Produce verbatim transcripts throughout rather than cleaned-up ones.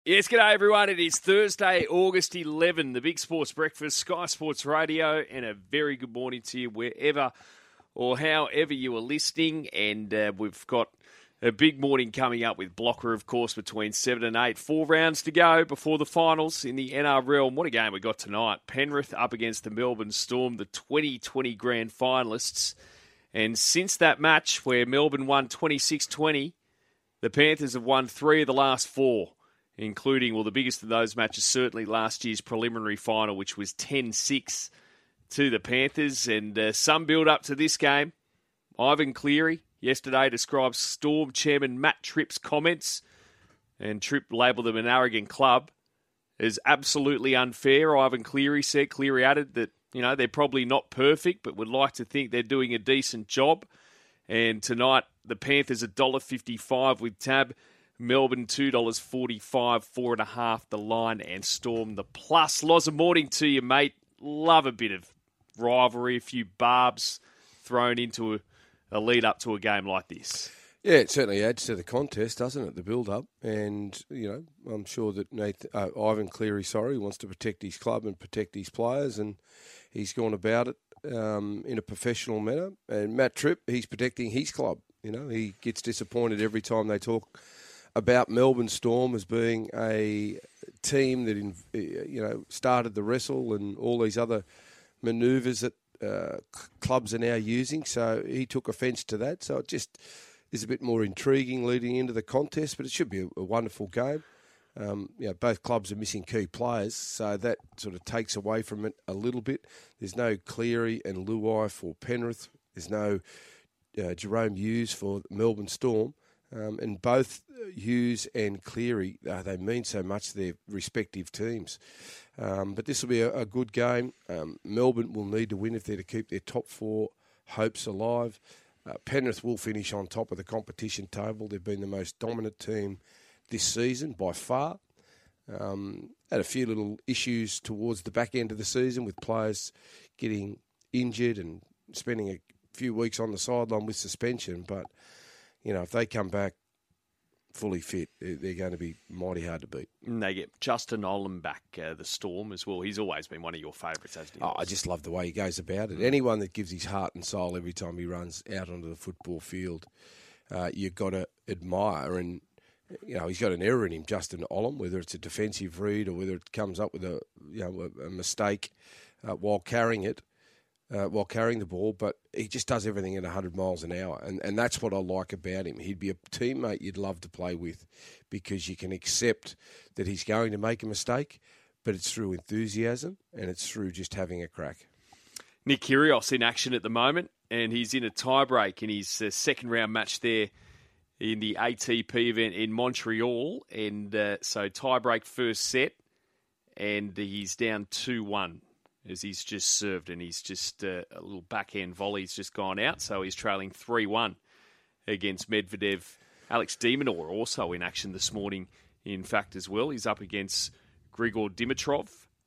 Yes, g'day everyone. It is Thursday, August eleventh, the Big Sports Breakfast, Sky Sports Radio, and a very good morning to you wherever or however you are listening. And uh, we've got a big morning coming up with Blocker, of course, between seven and eight. Four rounds to go before the finals in the N R L. And what a game we got tonight. Penrith up against the Melbourne Storm, the twenty twenty grand finalists. And since that match where Melbourne won twenty-six twenty, the Panthers have won three of the last four, including, well, the biggest of those matches, certainly last year's preliminary final, which was ten six to the Panthers. And uh, some build-up to this game. Ivan Cleary yesterday described Storm chairman Matt Tripp's comments, and Tripp labelled them an arrogant club, as absolutely unfair. Ivan Cleary said, Cleary added that, you know, they're probably not perfect, but would like to think they're doing a decent job. And tonight, the Panthers one dollar fifty-five with tab. Melbourne two dollars forty-five, four and a half the line, and Storm the plus. Loz, a morning to you, mate. Love a bit of rivalry, a few barbs thrown into a, a lead up to a game like this. Yeah, it certainly adds to the contest, doesn't it, the build-up? And, you know, I'm sure that Nathan, uh, Ivan Cleary, sorry, wants to protect his club and protect his players, and he's gone about it um, in a professional manner. And Matt Tripp, he's protecting his club. You know, he gets disappointed every time they talk about Melbourne Storm as being a team that, you know, started the wrestle and all these other manoeuvres that uh, clubs are now using. So he took offence to that. So it just is a bit more intriguing leading into the contest, but it should be a, a wonderful game. Um, you know, both clubs are missing key players, so that sort of takes away from it a little bit. There's no Cleary and Luai for Penrith. There's no uh, Jerome Hughes for Melbourne Storm. Um, and both Hughes and Cleary, uh, they mean so much to their respective teams. Um, but this will be a, a good game. Um, Melbourne will need to win if they're to keep their top four hopes alive. Uh, Penrith will finish on top of the competition table. They've been the most dominant team this season by far. Um, had a few little issues towards the back end of the season with players getting injured and spending a few weeks on the sideline with suspension. But, you know, if they come back fully fit, they're going to be mighty hard to beat. And they get Justin Olam back, uh, the Storm, as well. He's always been one of your favourites, hasn't he? Oh, I just love the way he goes about it. Anyone that gives his heart and soul every time he runs out onto the football field, uh, you've got to admire. And, you know, he's got an error in him, Justin Olam, whether it's a defensive read or whether it comes up with a, you know, a, a mistake uh, while carrying it. Uh, while carrying the ball, but he just does everything at one hundred miles an hour, and, and that's what I like about him. He'd be a teammate you'd love to play with because you can accept that he's going to make a mistake, but it's through enthusiasm and it's through just having a crack. Nick Kyrgios in action at the moment, and he's in a tiebreak in his uh, second-round match there in the A T P event in Montreal, and uh, so tiebreak first set, and he's down two one. As he's just served, and he's just uh, a little backhand volley's just gone out, so he's trailing three one against Medvedev. Alex de Minaur also in action this morning, in fact, as well. He's up against Grigor Dimitrov,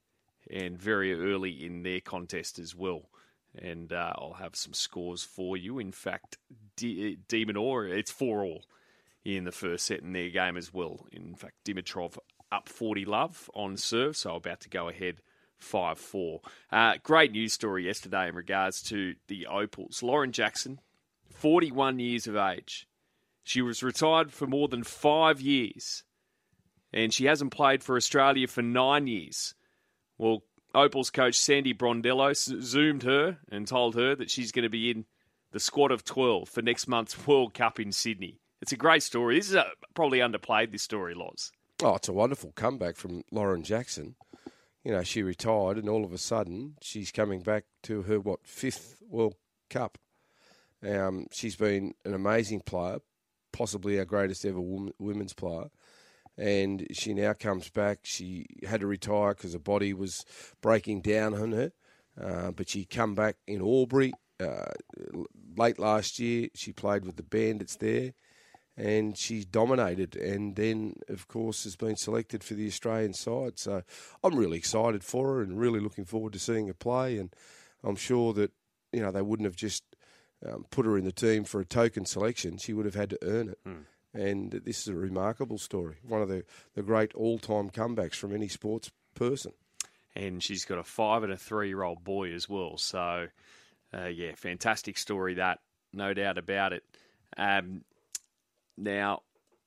and very early in their contest as well. And uh, I'll have some scores for you. In fact, de, de Minaur, it's four all in the first set in their game as well. In fact, Dimitrov up forty love on serve, so about to go ahead five four. Uh, great news story yesterday in regards to the Opals. Lauren Jackson, forty-one years of age. She was retired for more than five years, and she hasn't played for Australia for nine years. Well, Opals coach Sandy Brondello zoomed her and told her that she's going to be in the squad of twelve for next month's World Cup in Sydney. It's a great story. This is a, probably underplayed, this story, Loz. Oh, it's a wonderful comeback from Lauren Jackson. You know, she retired and all of a sudden she's coming back to her, what, fifth World Cup. Um, she's been an amazing player, possibly our greatest ever woman, women's player. And she now comes back. She had to retire because her body was breaking down on her. Uh, but she come back in Albury uh, late last year. She played with the Bandits there. And she's dominated, and then, of course, has been selected for the Australian side. So I'm really excited for her and really looking forward to seeing her play. And I'm sure that, you know, they wouldn't have just um, put her in the team for a token selection. She would have had to earn it. Hmm. And this is a remarkable story. One of the, the great all-time comebacks from any sports person. And she's got a five and a three-year-old boy as well. So, uh, yeah, fantastic story that, no doubt about it. Um, now,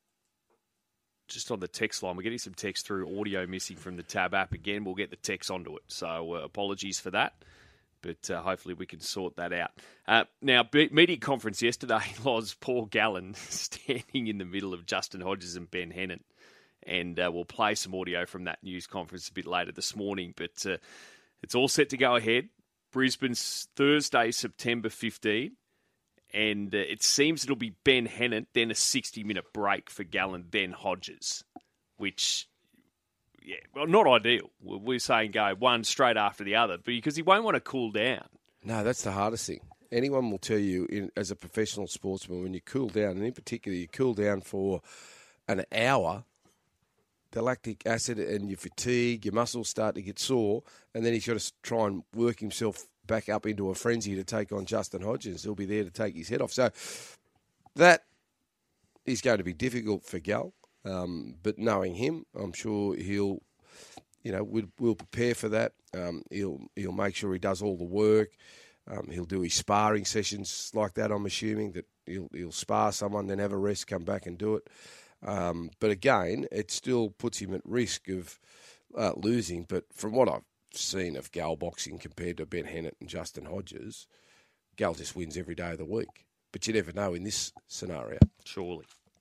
just on the text line, we're getting some text through, audio missing from the Tab app again. We'll get the text onto it. So uh, apologies for that. But uh, hopefully we can sort that out. Uh, now, B- media conference yesterday was Paul Gallen standing in the middle of Justin Hodges and Ben Hennant. And uh, we'll play some audio from that news conference a bit later this morning. But uh, it's all set to go ahead. Brisbane's Thursday, September fifteenth. And uh, it seems it'll be Ben Hennant, then a sixty-minute break for Gallen, then Hodges. Which, yeah, well, not ideal. We're saying go one straight after the other because he won't want to cool down. No, that's the hardest thing. Anyone will tell you, in, as a professional sportsman, when you cool down, and in particular you cool down for an hour, the lactic acid and your fatigue, your muscles start to get sore, and then he's got to try and work himself back up into a frenzy to take on Justin Hodges. He'll be there to take his head off. So that is going to be difficult for Gal. Um, but knowing him, I'm sure he'll, you know, we'll, we'll prepare for that. Um, he'll he'll make sure he does all the work. Um, he'll do his sparring sessions like that. I'm assuming that he'll he'll spar someone, then have a rest, come back and do it. Um, but again, it still puts him at risk of uh, losing. But from what I've seen of Gal boxing compared to Ben Hennant and Justin Hodges, Gal just wins every day of the week. But you never know in this scenario. Surely.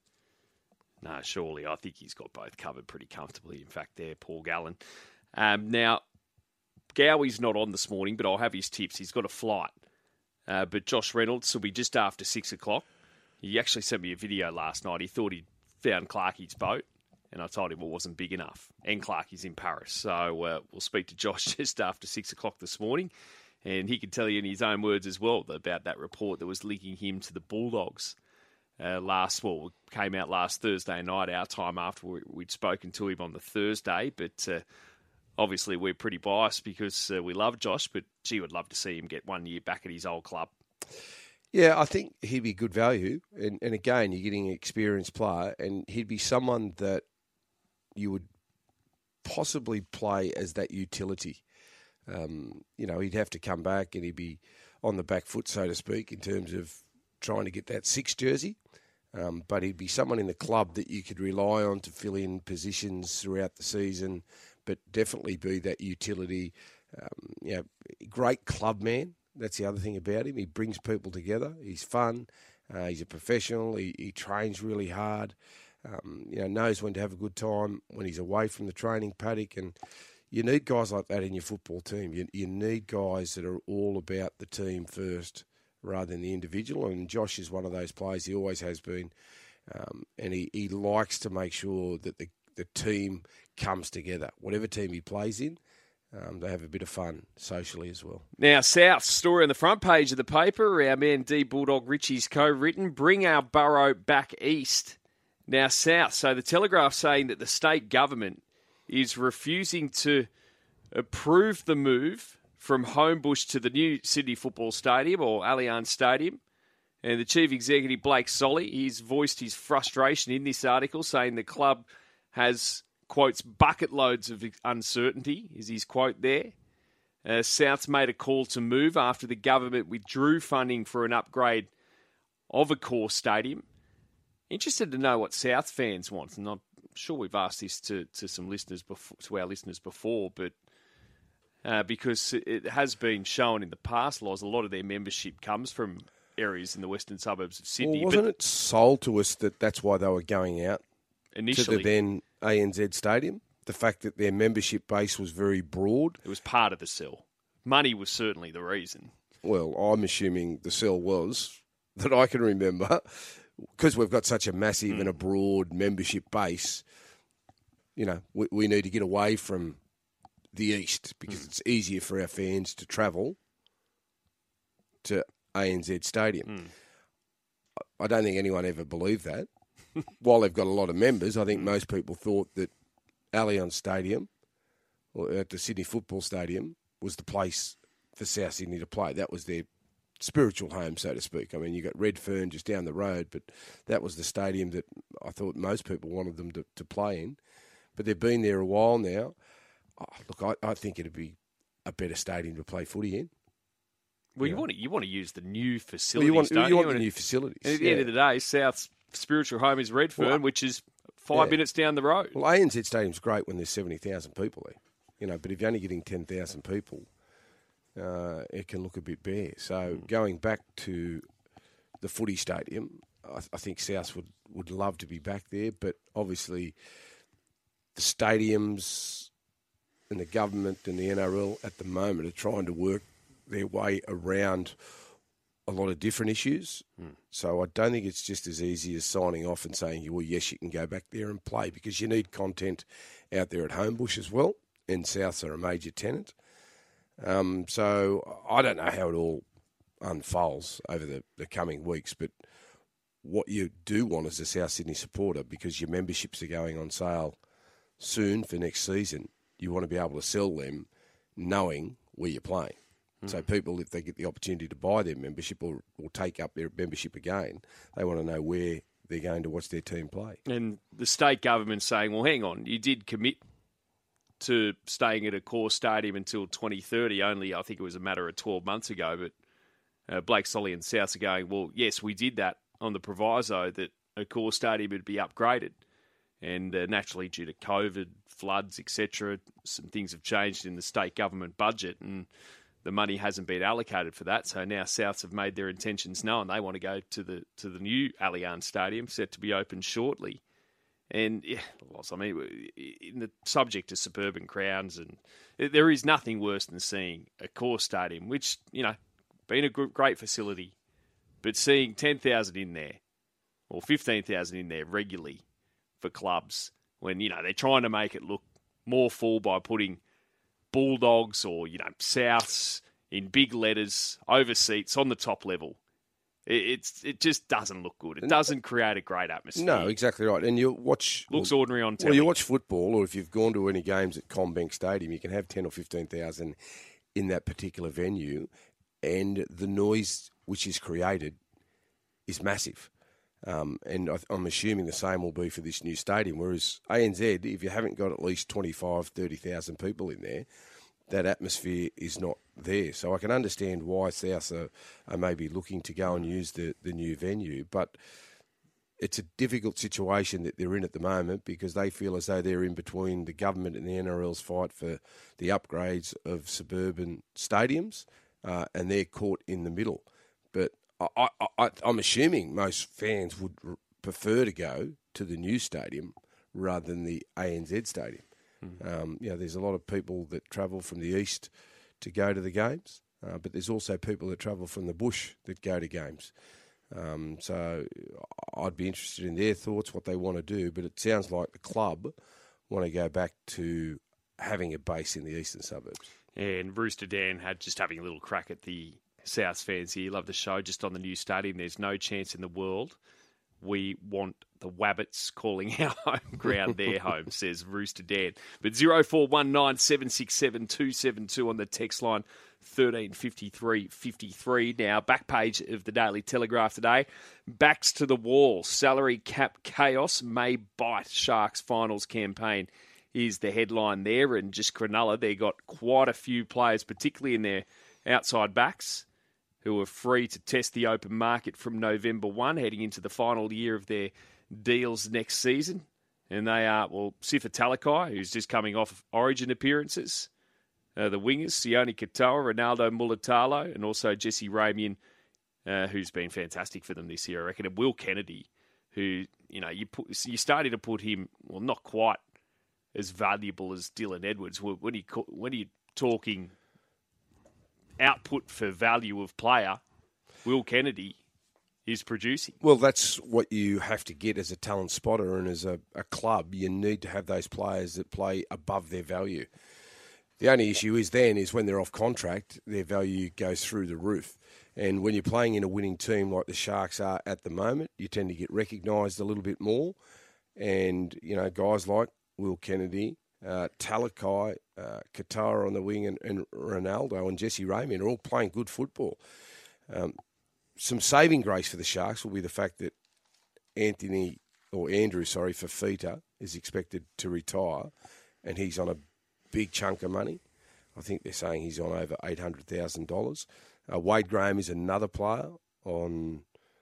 No, surely. I think he's got both covered pretty comfortably. In fact, there, Paul Gallen. Um, now, Gowie's not on this morning, but I'll have his tips. He's got a flight. Uh, but Josh Reynolds will be just after six o'clock. He actually sent me a video last night. He thought he'd found Clarkie's boat, and I told him it wasn't big enough. And Clarkie's in Paris. So uh, we'll speak to Josh just after six o'clock this morning. And he can tell you in his own words as well about that report that was linking him to the Bulldogs. Uh, last, well, came out last Thursday night, our time after we, we'd spoken to him on the Thursday. But uh, obviously we're pretty biased because uh, we love Josh, but gee, would love to see him get one year back at his old club. Yeah, I think he'd be good value. And, and again, you're getting an experienced player, and he'd be someone that you would possibly play as that utility. Um, you know, he'd have to come back and he'd be on the back foot, so to speak, in terms of trying to get that six jersey. Um, but he'd be someone in the club that you could rely on to fill in positions throughout the season, but definitely be that utility. Um, you know, great club man. That's the other thing about him. He brings people together. He's fun. Uh, he's a professional. He, he trains really hard. Um, you know, knows when to have a good time when he's away from the training paddock. And you need guys like that in your football team. You, you need guys that are all about the team first rather than the individual. And Josh is one of those players. He always has been. Um, and he, he likes to make sure that the, the team comes together. Whatever team he plays in, um, they have a bit of fun socially as well. Now, South's story on the front page of the paper, our man D Bulldog Richie's co-written, Bring Our Burrow Back East. Now, South. So the Telegraph saying that the state government is refusing to approve the move from Homebush to the new Sydney Football Stadium or Allianz Stadium. And the Chief Executive, Blake Solly, he's voiced his frustration in this article, saying the club has, quotes, bucket loads of uncertainty, is his quote there. Uh, South's made a call to move after the government withdrew funding for an upgrade of a core stadium. Interested to know what South fans want, and I'm sure we've asked this to, to some listeners before, to our listeners before, but uh, because it has been shown in the past, Loz, a lot of their membership comes from areas in the western suburbs of Sydney. Well, wasn't but it sold to us that that's why they were going out initially to the then A N Z Stadium? The fact that their membership base was very broad. It was part of the sell. Money was certainly the reason. Well, I'm assuming the sell was, that I can remember, because we've got such a massive mm. and a broad membership base, you know, we, we need to get away from the east because mm. it's easier for our fans to travel to A N Z Stadium. Mm. I don't think anyone ever believed that. While they've got a lot of members, I think mm. most people thought that Allianz Stadium, or at the Sydney Football Stadium, was the place for South Sydney to play. That was their spiritual home, so to speak. I mean, you got Redfern just down the road, but that was the stadium that I thought most people wanted them to, to play in. But they've been there a while now. Oh, look, I, I think it'd be a better stadium to play footy in. Well, you, you know? want to you want to use the new facilities. Well, you want, don't you you? want the new facilities. And at the yeah. end of the day, South's spiritual home is Redfern, well, which is five yeah. minutes down the road. Well, A N Z Stadium's great when there's seventy thousand people there, you know. But if you're only getting ten thousand people, uh, it can look a bit bare. So mm. going back to the footy stadium, I, I think South would, would love to be back there. But obviously, the stadiums and the government and the N R L at the moment are trying to work their way around a lot of different issues. Mm. So I don't think it's just as easy as signing off and saying, well, yes, you can go back there and play, because you need content out there at Homebush as well, and Souths are a major tenant. Um, so I don't know how it all unfolds over the, the coming weeks, but what you do want as a South Sydney supporter, because your memberships are going on sale soon for next season, you want to be able to sell them knowing where you're playing. Mm. So people, if they get the opportunity to buy their membership or, or take up their membership again, they want to know where they're going to watch their team play. And the state government's saying, well, hang on, you did commit to staying at a core stadium until twenty thirty, only I think it was a matter of twelve months ago, but uh, Blake Solly and South are going, well, yes, we did that on the proviso that a core stadium would be upgraded. And uh, naturally, due to COVID, floods, et cetera, some things have changed in the state government budget, and the money hasn't been allocated for that. So now Souths have made their intentions known. They want to go to the to the new Allianz Stadium, set to be open shortly. And yeah, I mean, in the subject of suburban crowds, and there is nothing worse than seeing a core stadium, which, you know, been a great facility, but seeing ten thousand in there or fifteen thousand in there regularly for clubs when, you know, they're trying to make it look more full by putting Bulldogs or, you know, Souths in big letters over seats on the top level. It, it's it just doesn't look good. It doesn't create a great atmosphere. No, exactly right. And you watch looks well, ordinary on telly. Well, you watch football, or if you've gone to any games at CommBank Stadium, you can have ten or fifteen thousand in that particular venue, and the noise which is created is massive. Um, and I, I'm assuming the same will be for this new stadium. Whereas A N Z, if you haven't got at least twenty-five, thirty thousand people in there, that atmosphere is not there. So I can understand why South are, are maybe looking to go and use the, the new venue. But it's a difficult situation that they're in at the moment, because they feel as though they're in between the government and the N R L's fight for the upgrades of suburban stadiums, uh, and they're caught in the middle. But I, I, I'm assuming most fans would prefer to go to the new stadium rather than the A N Z stadium. Mm-hmm. Um, you know, there's a lot of people that travel from the east to go to the games, uh, but there's also people that travel from the bush that go to games. Um, so I'd be interested in their thoughts, what they want to do, but it sounds like the club want to go back to having a base in the eastern suburbs. And Rooster Dan had just having a little crack at the South fans here. Love the show. Just on the new stadium, there's no chance in the world we want the Wabbits calling our home ground their home, says Rooster Dan. But zero four one nine seven six seven two seven two on the text line, thirteen fifty-three fifty-three. Now, back page of the Daily Telegraph today. Backs to the wall. Salary cap chaos may bite Sharks finals campaign is the headline there. And just Cronulla, they got quite a few players, particularly in their outside backs, who are free to test the open market from November first, heading into the final year of their deals next season. And they are, well, Sifa Talakai, who's just coming off Origin appearances, uh, the wingers, Sione Katoa, Ronaldo Mulatalo, and also Jesse Ramian, uh, who's been fantastic for them this year, I reckon, and Will Kennedy, who, you know, you put, you started to put him, well, not quite as valuable as Dylan Edwards. When you when you're talking output for value of player, Will Kennedy is producing. Well, that's what you have to get as a talent spotter, and as a, a club, you need to have those players that play above their value. The only issue is then is when they're off contract, their value goes through the roof. And when you're playing in a winning team like the Sharks are at the moment, you tend to get recognised a little bit more. And, you know, guys like Will Kennedy, Uh, Talakai, uh, Katoa on the wing, and, and Ronaldo and Jesse Ramian are all playing good football. Um, some saving grace for the Sharks will be the fact that Anthony, or Andrew, sorry, Fifita is expected to retire, and he's on a big chunk of money. I think they're saying he's on over eight hundred thousand dollars. Uh, Wade Graham is another player on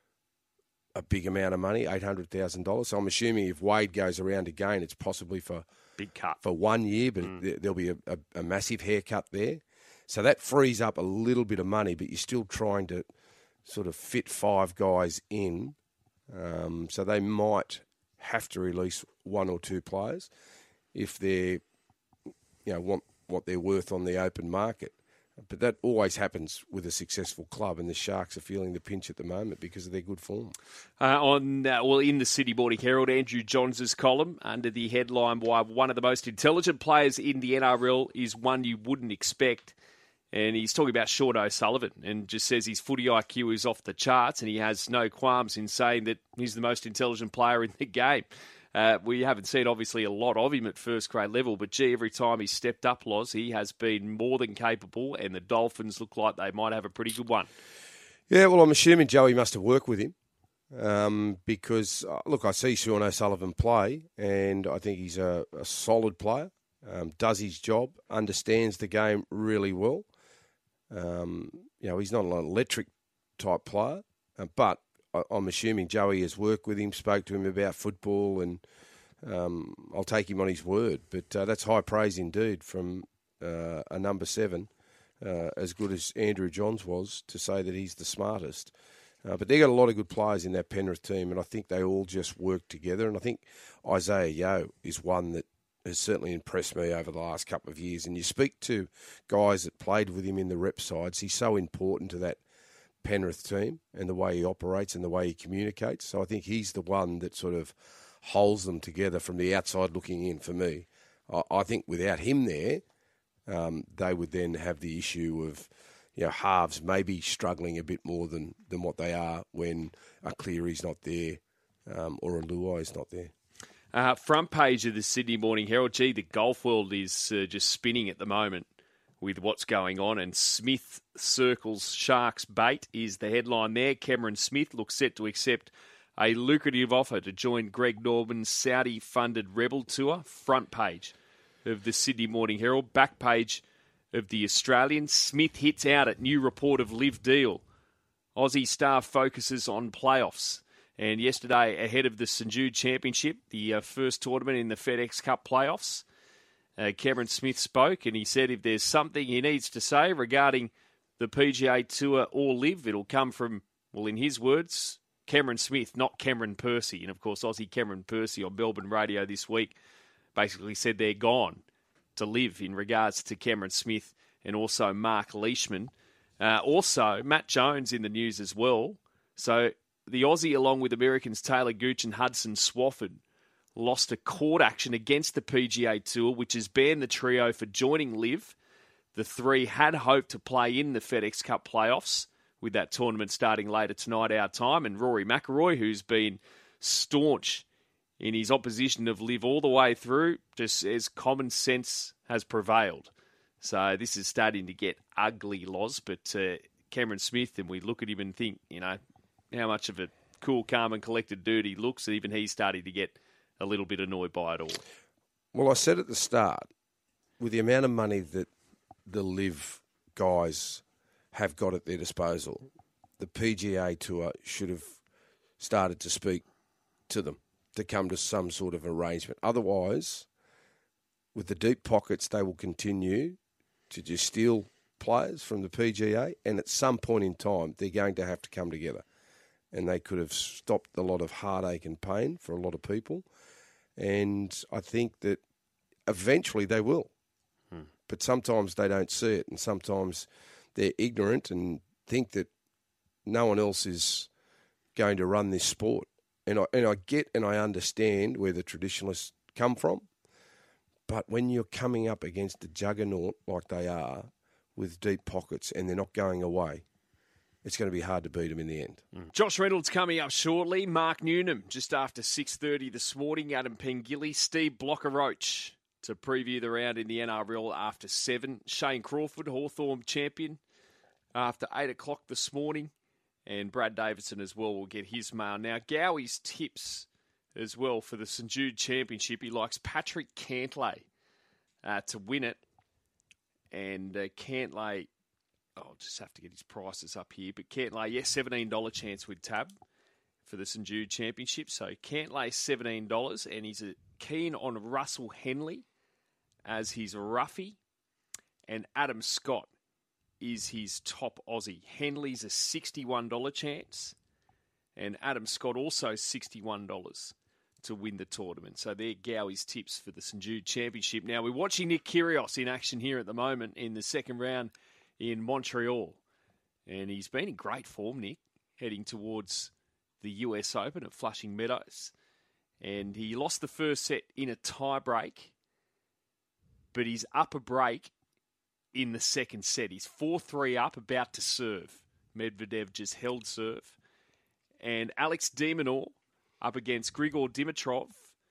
a big amount of money, eight hundred thousand dollars. So I'm assuming if Wade goes around again, it's possibly for big cut for one year, but mm. there'll be a, a, a massive haircut there. So that frees up a little bit of money, but you're still trying to sort of fit five guys in. Um, so they might have to release one or two players if they're, you know, want what they're worth on the open market. But that always happens with a successful club, and the Sharks are feeling the pinch at the moment because of their good form. Uh, on uh, well, in the Sydney Morning Herald, Andrew Johns' column under the headline, "Why one of the most intelligent players in the N R L is one you wouldn't expect." And he's talking about Sean O'Sullivan and just says his footy I Q is off the charts, and he has no qualms in saying that he's the most intelligent player in the game. Uh, we haven't seen, obviously, a lot of him at first grade level, but, gee, every time he's stepped up, Loz, he has been more than capable, and the Dolphins look like they might have a pretty good one. Yeah, well, I'm assuming Joey must have worked with him um, because, uh, look, I see Sean O'Sullivan play, and I think he's a, a solid player, um, does his job, understands the game really well. Um, you know, he's not an electric type player, uh, but I'm assuming Joey has worked with him, spoke to him about football, and um, I'll take him on his word. But uh, that's high praise indeed from uh, a number seven, uh, as good as Andrew Johns was, to say that he's the smartest. Uh, but they've got a lot of good players in that Penrith team, and I think they all just work together. And I think Isaiah Yeo is one that has certainly impressed me over the last couple of years. And you speak to guys that played with him in the rep sides, he's so important to that Penrith team and the way he operates and the way he communicates. So I think he's the one that sort of holds them together from the outside looking in for me. I, I think without him there, um, they would then have the issue of, you know, halves maybe struggling a bit more than, than what they are when a Cleary's not there um, or a Luai's not there. Uh, front page of the Sydney Morning Herald. Gee, the golf world is uh, just spinning at the moment with what's going on, and Smith circles Sharks bait is the headline there. Cameron Smith looks set to accept a lucrative offer to join Greg Norman's Saudi-funded Rebel Tour. Front page of the Sydney Morning Herald. Back page of the Australian. Smith hits out at new report of live deal. Aussie star focuses on playoffs. And yesterday, ahead of the Saint Jude Championship, the uh, first tournament in the FedEx Cup playoffs, Uh, Cameron Smith spoke, and he said if there's something he needs to say regarding the P G A Tour or live, it'll come from, well, in his words, Cameron Smith, not Cameron Percy. And, of course, Aussie Cameron Percy on Melbourne radio this week basically said they're gone to live in regards to Cameron Smith and also Mark Leishman. Uh, also, Matt Jones in the news as well. So the Aussie, along with Americans Taylor Gooch and Hudson Swafford, lost a court action against the P G A Tour, which has banned the trio for joining live. The three had hoped to play in the FedEx Cup playoffs, with that tournament starting later tonight our time. And Rory McIlroy, who's been staunch in his opposition of live all the way through, just says common sense has prevailed. So this is starting to get ugly, Loz. But uh, Cameron Smith, and we look at him and think, you know, how much of a cool, calm and collected dude he looks, and even he's starting to get a little bit annoyed by it all. Well, I said at the start, with the amount of money that the live guys have got at their disposal, the P G A Tour should have started to speak to them to come to some sort of arrangement. Otherwise, with the deep pockets, they will continue to just steal players from the P G A, and at some point in time, they're going to have to come together. And they could have stopped a lot of heartache and pain for a lot of people. And I think that eventually they will. Hmm. But sometimes they don't see it, and sometimes they're ignorant and think that no one else is going to run this sport. And I, and I get and I understand where the traditionalists come from. But when you're coming up against a juggernaut like they are, with deep pockets, and they're not going away, it's going to be hard to beat them in the end. Mm. Josh Reynolds coming up shortly. Mark Newnham just after six thirty this morning. Adam Pengilly, Steve Blocker-Roach to preview the round in the N R L after seven. Shane Crawford, Hawthorn champion, after eight o'clock this morning. And Brad Davidson as well will get his mail. Now, Gowie's tips as well for the St Jude Championship. He likes Patrick Cantlay uh, to win it. And uh, Cantlay, oh, I'll just have to get his prices up here. But Cantlay, yes, seventeen dollars chance with Tab for the St Jude Championship. So Cantlay, seventeen dollars. And he's a, keen on Russell Henley as his roughie. And Adam Scott is his top Aussie. Henley's a sixty-one dollars chance. And Adam Scott also sixty-one dollars to win the tournament. So they're Gowie's tips for the St Jude Championship. Now, we're watching Nick Kyrgios in action here at the moment in the second round in Montreal. And he's been in great form, Nick, heading towards the U S Open at Flushing Meadows. And he lost the first set in a tie break, but he's up a break in the second set. He's four three up, about to serve. Medvedev just held serve. And Alex de Minaur up against Grigor Dimitrov.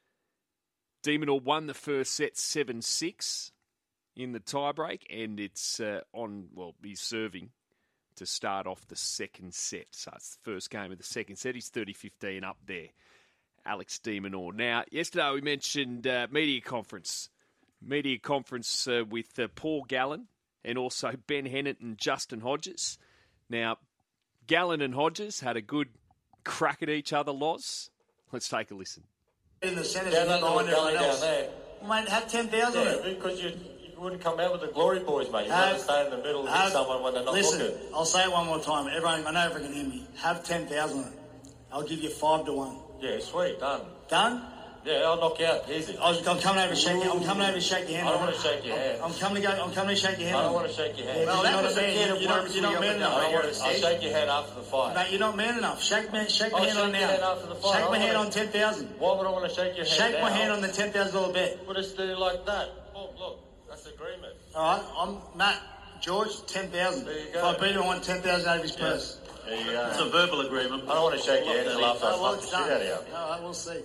de Minaur won the first set seven six in the tiebreak, and it's uh, on, well, he's serving to start off the second set. So it's the first game of the second set. He's thirty fifteen up there, Alex de Minaur. Now, yesterday we mentioned uh, media conference. Media conference uh, with uh, Paul Gallen and also Ben Hennett and Justin Hodges. Now, Gallen and Hodges had a good crack at each other, Loz. Let's take a listen. In the centre, down under down else. there. Mate, have ten thousand. Yeah, because you, you wouldn't come out with the glory boys, mate. You have, want to stay in the middle and hit someone when they're not listen, looking. I'll say it one more time. Everyone, I know everyone can hear me. Have ten thousand. I'll give you five to one. Yeah, sweet, done. Done? Yeah, I'll knock you out. Easy. I was, I'm coming over to shake your I'm coming over to shake your hand. I don't want to shake your hand. I'm coming to go. I'm coming to shake your hand. I don't want to shake your hand. Yeah, well, you're that not was a a man. kid of You're not, worms you're not man enough. I I'll shake your hand after the fight. Mate, you're not man enough. Shake me, shake my I'll hand shake on your now. hand after the fight. Shake my I hand wanna- on ten thousand. Why would I want to shake your hand Shake my now? hand on the ten thousand dollar bet. We'll just do it like that. Oh, look, that's agreement. All right, I'm Matt George. Ten thousand. There you go. If I beat him, I want ten thousand out of his purse. There you go. It's a verbal agreement. I don't want to shake your hand until after I Oh, well, slap the it's shit done. out of you. All right, we'll see.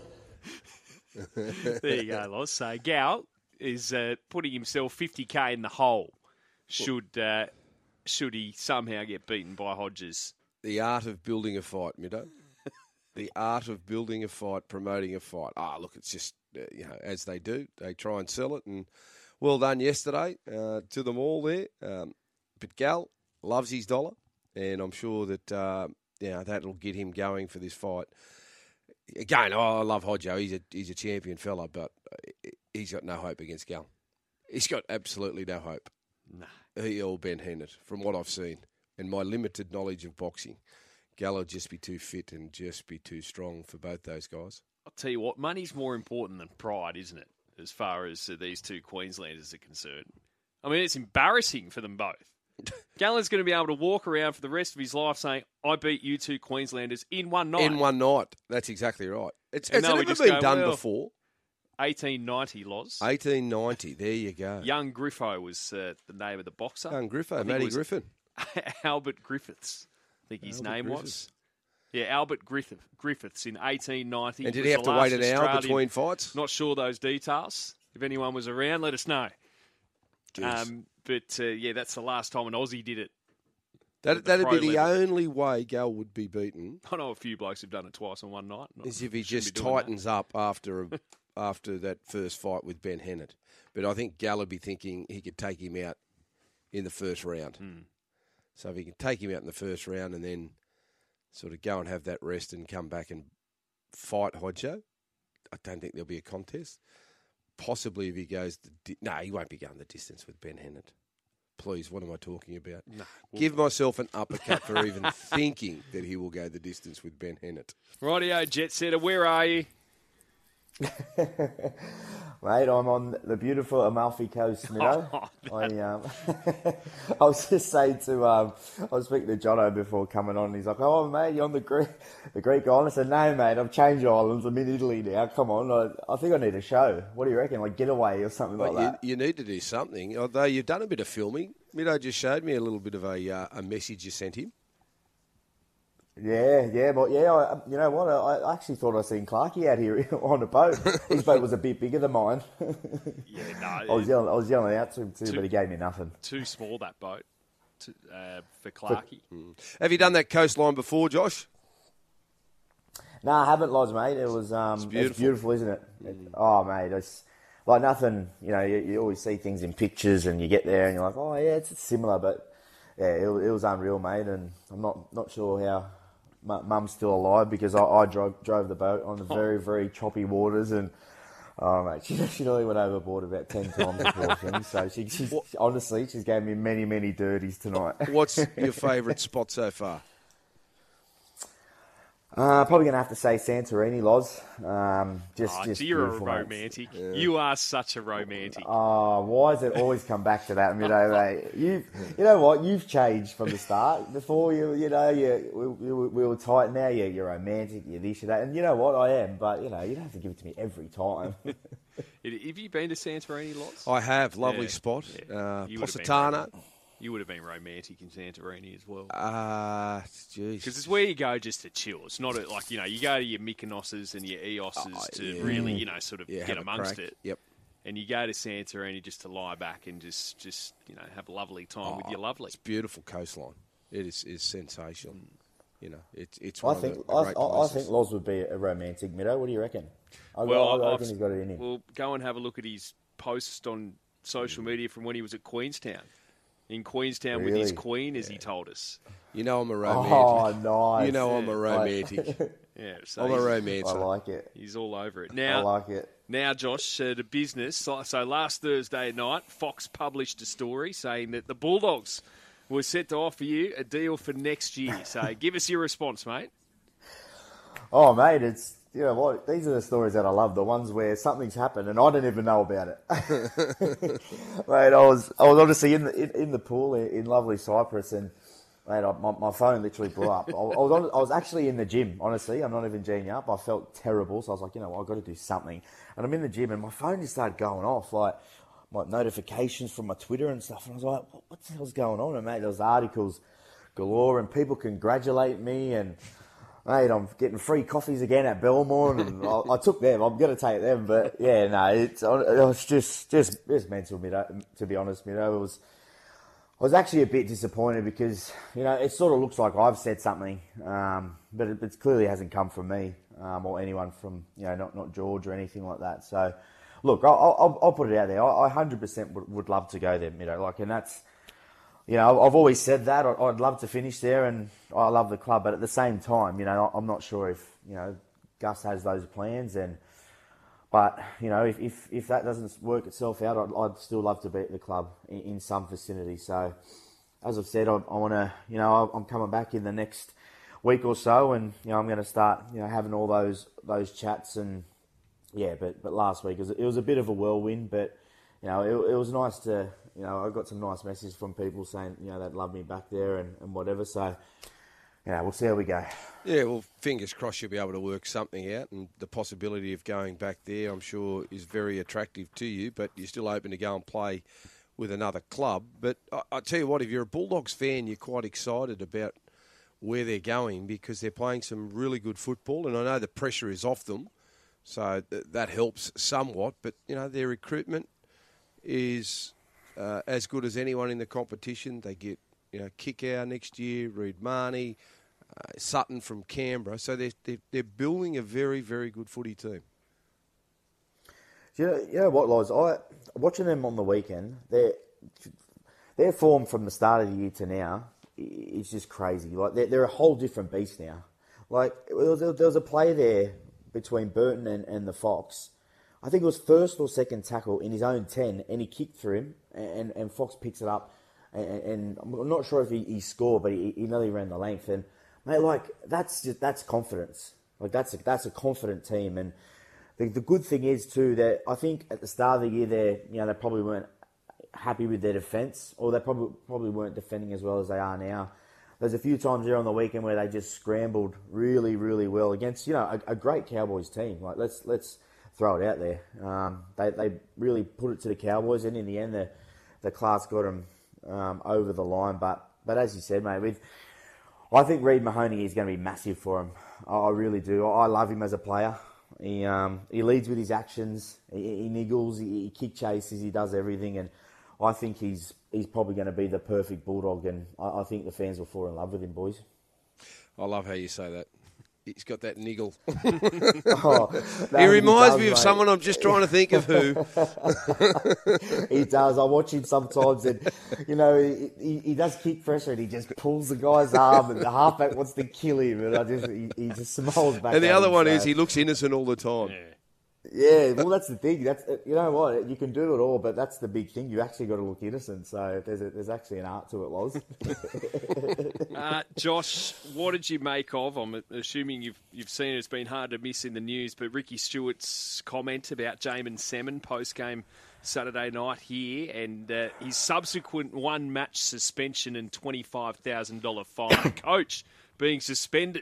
There you go, Loz. So Gal is uh, putting himself fifty K in the hole should uh, should he somehow get beaten by Hodges. The art of building a fight, Middo. The art of building a fight, promoting a fight. Ah, look, it's just, uh, you know, as they do, they try and sell it. And well done yesterday uh, to them all there. Um, but Gal loves his dollar, and I'm sure that, uh, you know, that'll get him going for this fight. Again, oh, I love Hodjo. He's a he's a champion fella, but he's got no hope against Gal. He's got absolutely no hope. Nah. He or Ben Hennett, from what I've seen and my limited knowledge of boxing. Gal will just be too fit and just be too strong for both those guys. I'll tell you what, money's more important than pride, isn't it, as far as uh, these two Queenslanders are concerned? I mean, it's embarrassing for them both. Gallen's going to be able to walk around for the rest of his life saying, I beat you two Queenslanders in one night. In one night. That's exactly right. It's, And it's no, we never just been go, done well, before. eighteen ninety, Loz. eighteen ninety. There you go. Young Griffo was uh, the name of the boxer. Young Griffo, I think it Matty was Griffin. Albert Griffiths, I think his Albert name Griffiths. was. Yeah, Albert Griffith, Griffiths in eighteen ninety. And did was he have the to wait last an hour Australian- between fights? Not sure those details. If anyone was around, let us know. Jeez. Um, but, uh, yeah, that's the last time an Aussie did it. that, the that'd pro be the level. only way Gal would be beaten, I know a few blokes who've done it twice in one night. Not- is if he shouldn't just be doing that. tightens up after a, after that first fight with Ben Hennett. But I think Gal would be thinking he could take him out in the first round. Hmm. So if he can take him out in the first round and then sort of go and have that rest and come back and fight Hodjo, I don't think there'll be a contest. Possibly if he goes... The di- no, he won't be going the distance with Ben Hennett. Please, what am I talking about? No, well- Give myself an uppercut for even thinking that he will go the distance with Ben Hennett. Rightio, Jet Setter, where are you? Mate, I'm on the beautiful Amalfi Coast, Middo. Oh, I, um, I was just saying to, um, I was speaking to Jono before coming on, and he's like, oh, mate, you're on the Greek, the Greek island. I said, no, mate, I've changed islands. I'm in Italy now. Come on. I, I think I need a show. What do you reckon? Like Getaway or something Well, like you, that? you need to do something. Although you've done a bit of filming. Middo just showed me a little bit of a uh, a message you sent him. Yeah, yeah, but yeah, I, you know what? I, I actually thought I seen Clarkey out here on a boat. His boat was a bit bigger than mine. Yeah, no, I was yelling, I was yelling out to him too, Too- but he gave me nothing. too small, that boat. to, uh, for Clarkey. Have you done that coastline before, Josh? No, I haven't, Loz, mate. It was um, it's beautiful, it's beautiful isn't it? Mm. it? Oh, mate, it's like nothing. You know, you, you always see things in pictures, and you get there, and you're like, oh yeah, it's similar, but yeah, it, it was unreal, mate. And I'm not not sure how Mum's still alive because I, I drove drove the boat on the very very choppy waters, and oh mate, she, she nearly went overboard about ten times the portion. So she, she's honestly, she's gave me many many dirties tonight. What's your favourite spot so far? Uh, probably going to have to say Santorini, Loz. Um, just, oh, just you're a romantic. Yeah. You are such a romantic. Oh, why does it always come back to that? You know, mate. You, you know what? You've changed from the start. Before you, you know, you we, we, we were tight. Now you're, you're romantic. You're this, you're that, and you know what? I am. But you know, you don't have to give it to me every time. Have you been to Santorini, Loz? I have. Lovely yeah. spot. Yeah. Uh, you Positano. You would have been romantic in Santorini as well. Ah, uh, jeez. Because it's where you go just to chill. It's not a, like, you know, you go to your Mykonos's and your Eos's oh, to yeah. really, you know, sort of yeah, get amongst it. Yep. And you go to Santorini just to lie back and just, just you know, have a lovely time oh, with your lovely. It's beautiful coastline. It is is sensational. Mm. You know, it's it's I one think of the, the great I, places. I think Loz would be a romantic, Middo. What do you reckon? I, well, I reckon he's got it in him. Well, go and have a look at his post on social media from when he was at Queenstown. In Queenstown really? with his queen, as yeah. he told us. You know I'm a romantic. Oh, nice. You know I'm a romantic. yeah, so I'm a romantic. I like it. He's all over it. Now, I like it. Now, Josh, uh, to business. So, so last Thursday night, Fox published a story saying that the Bulldogs were set to offer you a deal for next year. So give us your response, mate. Oh, mate, it's... You know what? These are the stories that I love. The ones where something's happened and I don't even know about it. Mate, I was I was obviously in the in, in the pool in, in lovely Cyprus, and mate, I, my, my phone literally blew up. I, I was on, I was actually in the gym. Honestly, I'm not even G'ing up. I felt terrible, so I was like, you know, what, I've got to do something. And I'm in the gym, and my phone just started going off, like my notifications from my Twitter and stuff. And I was like, what, what the hell's going on? And mate, there was articles galore, and people congratulate me and. Mate, I'm getting free coffees again at Belmont, and I, I took them. I'm going to take them, but yeah, no, it's it was just just just mental, to be honest. You know, it was. I was actually a bit disappointed because you know it sort of looks like I've said something, um, but it, it clearly hasn't come from me um, or anyone from you know not not George or anything like that. So, look, I'll I'll, I'll put it out there. I, I one hundred percent would, would love to go there, you know, like, and that's. You know, I've always said that. I'd love to finish there, and I love the club. But at the same time, you know, I'm not sure if you know Gus has those plans. And but you know, if if, if that doesn't work itself out, I'd, I'd still love to be at the club in, in some vicinity. So, as I've said, I, I want to. You know, I'm coming back in the next week or so, and you know, I'm going to start you know having all those those chats. And yeah, but but last week it was, it was a bit of a whirlwind, but you know, it, it was nice to. You know, I got some nice messages from people saying, you know, they'd love me back there and, and whatever. So, you know, we'll see how we go. Yeah, well, fingers crossed you'll be able to work something out. And the possibility of going back there, I'm sure, is very attractive to you. But you're still open to go and play with another club. But I, I tell you what, if you're a Bulldogs fan, you're quite excited about where they're going because they're playing some really good football. And I know the pressure is off them, so th- that helps somewhat. But, you know, their recruitment is... Uh, as good as anyone in the competition. They get, you know, Kickow next year, Reed Marnie, uh, Sutton from Canberra. So they're, they're, they're building a very, very good footy team. You know, you know what, Loz? I watching them on the weekend, their their form from the start of the year to now is just crazy. Like they're, they're a whole different beast now. Like there was, there was a play there between Burton and, and the Fox. I think it was first or second tackle in his own ten, and he kicked through him, and, and Fox picks it up, and, and I'm not sure if he, he scored, but he, he nearly ran the length. And mate, like that's just, that's confidence. Like that's a, that's a confident team. And the, the good thing is too that I think at the start of the year they you know they probably weren't happy with their defence, or they probably probably weren't defending as well as they are now. There's a few times there on the weekend where they just scrambled really, really well against you know a, a great Cowboys team. Like let's let's. throw it out there. Um, they they really put it to the Cowboys, and in the end, the the class got them um, over the line. But but as you said, mate, with I think Reed Mahoney is going to be massive for him. I, I really do. I love him as a player. He um, he leads with his actions. He, he niggles. He, he kick chases. He does everything. And I think he's he's probably going to be the perfect Bulldog, and I, I think the fans will fall in love with him, boys. I love how you say that. He's got that niggle. oh, no, he reminds he does, me of mate. someone. I'm just trying to think of who. He does. I watch him sometimes, and you know he, he, he does kick pressure, and he just pulls the guy's arm, and the halfback wants to kill him, and I just he, he just smiles back. And the at other him, one so. is he looks innocent all the time. Yeah. Yeah, well, that's the thing. That's you know what you can do it all, but that's the big thing. You actually got to look innocent. So there's a, there's actually an art to it, Loz. uh, Josh, what did you make of? I'm assuming you've you've seen it. It's been hard to miss in the news, but Ricky Stewart's comment about Jamin Salmon post game Saturday night here, and uh, his subsequent one match suspension and twenty-five thousand dollar fine. Coach being suspended.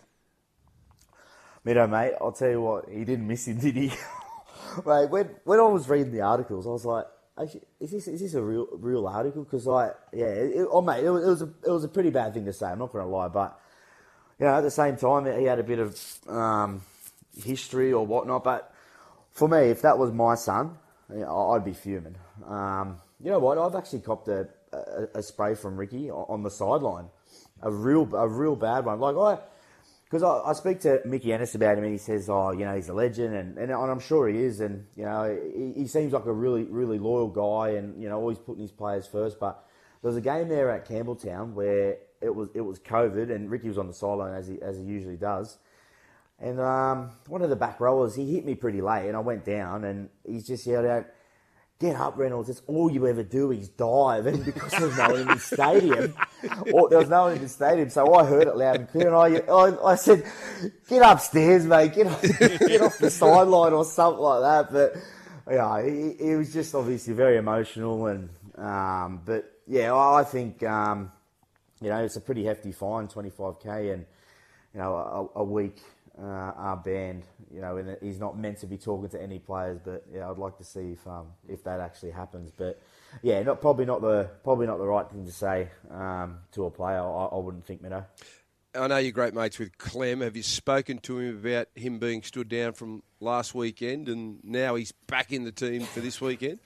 Mido, mate, I'll tell you what, he didn't miss him, did he? Mate, when when I was reading the articles, I was like, actually, is this is this a real real article? Because like, yeah, it, oh mate, it was, it was a it was a pretty bad thing to say. I'm not going to lie, but you know, at the same time, he had a bit of um, history or whatnot. But for me, if that was my son, you know, I'd be fuming. Um, you know what? I've actually copped a, a, a spray from Ricky on the sideline, a real a real bad one. Like I. Because I, I speak to Mickey Ennis about him, and he says, "Oh, you know, he's a legend," and, and, and I'm sure he is. And you know, he, he seems like a really, really loyal guy, and you know, always putting his players first. But there was a game there at Campbelltown where it was it was COVID, and Ricky was on the sideline as he as he usually does. And um, one of the back rowers, he hit me pretty late, and I went down, and he's just yelled out, "Get up, Reynolds, that's all you ever do is dive." And because there was no one in the stadium, or there was no one in the stadium, so I heard it loud and clear, and I, I, I said, "Get upstairs, mate, get off, get off the sideline," or something like that. But yeah, he, he was just obviously very emotional, and um, but yeah, I think um, you know, it's a pretty hefty fine, twenty-five K, and you know, a, a week. Uh, our band, you know, and he's not meant to be talking to any players, but yeah, I'd like to see if um, if that actually happens. But yeah, not probably not the probably not the right thing to say um, to a player. I, I wouldn't think, Meadow. I know you're great mates with Clem. Have you spoken to him about him being stood down from last weekend, and now he's back in the team for this weekend?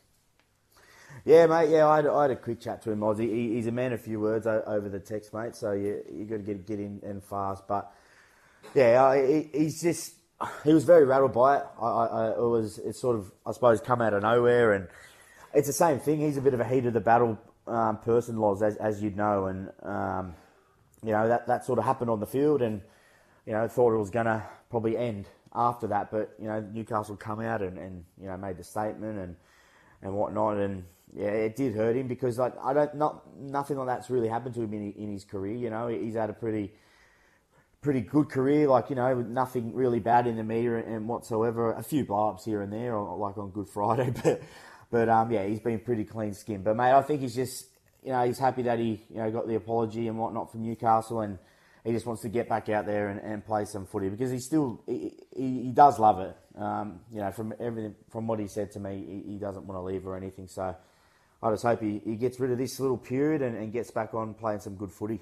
Yeah, mate. Yeah, I had, I had a quick chat to him. Ozzy. He, he's a man of few words over the text, mate. So you you got to get get in and fast, but. Yeah, he, he's just, he was very rattled by it. I, I, it was, it's sort of, I suppose, come out of nowhere, and it's the same thing. He's a bit of a heat of the battle um, person, Loz, as, as you'd know, and, um, you know, that, that sort of happened on the field, and, you know, thought it was going to probably end after that, but, you know, Newcastle come out and, and you know, made the statement and, and whatnot, and, yeah, it did hurt him because, like, I don't, not, nothing like that's really happened to him in, in his career, you know. He's had a pretty... pretty good career, like, you know, with nothing really bad in the media and whatsoever. A few blow-ups here and there, like on Good Friday, but, but um, yeah, he's been pretty clean-skinned. But, mate, I think he's just, you know, he's happy that he, you know, got the apology and whatnot from Newcastle, and he just wants to get back out there and, and play some footy because he still, he, he, he does love it. Um, you know, from everything, from what he said to me, he, he doesn't want to leave or anything. So I just hope he, he gets rid of this little period and, and gets back on playing some good footy.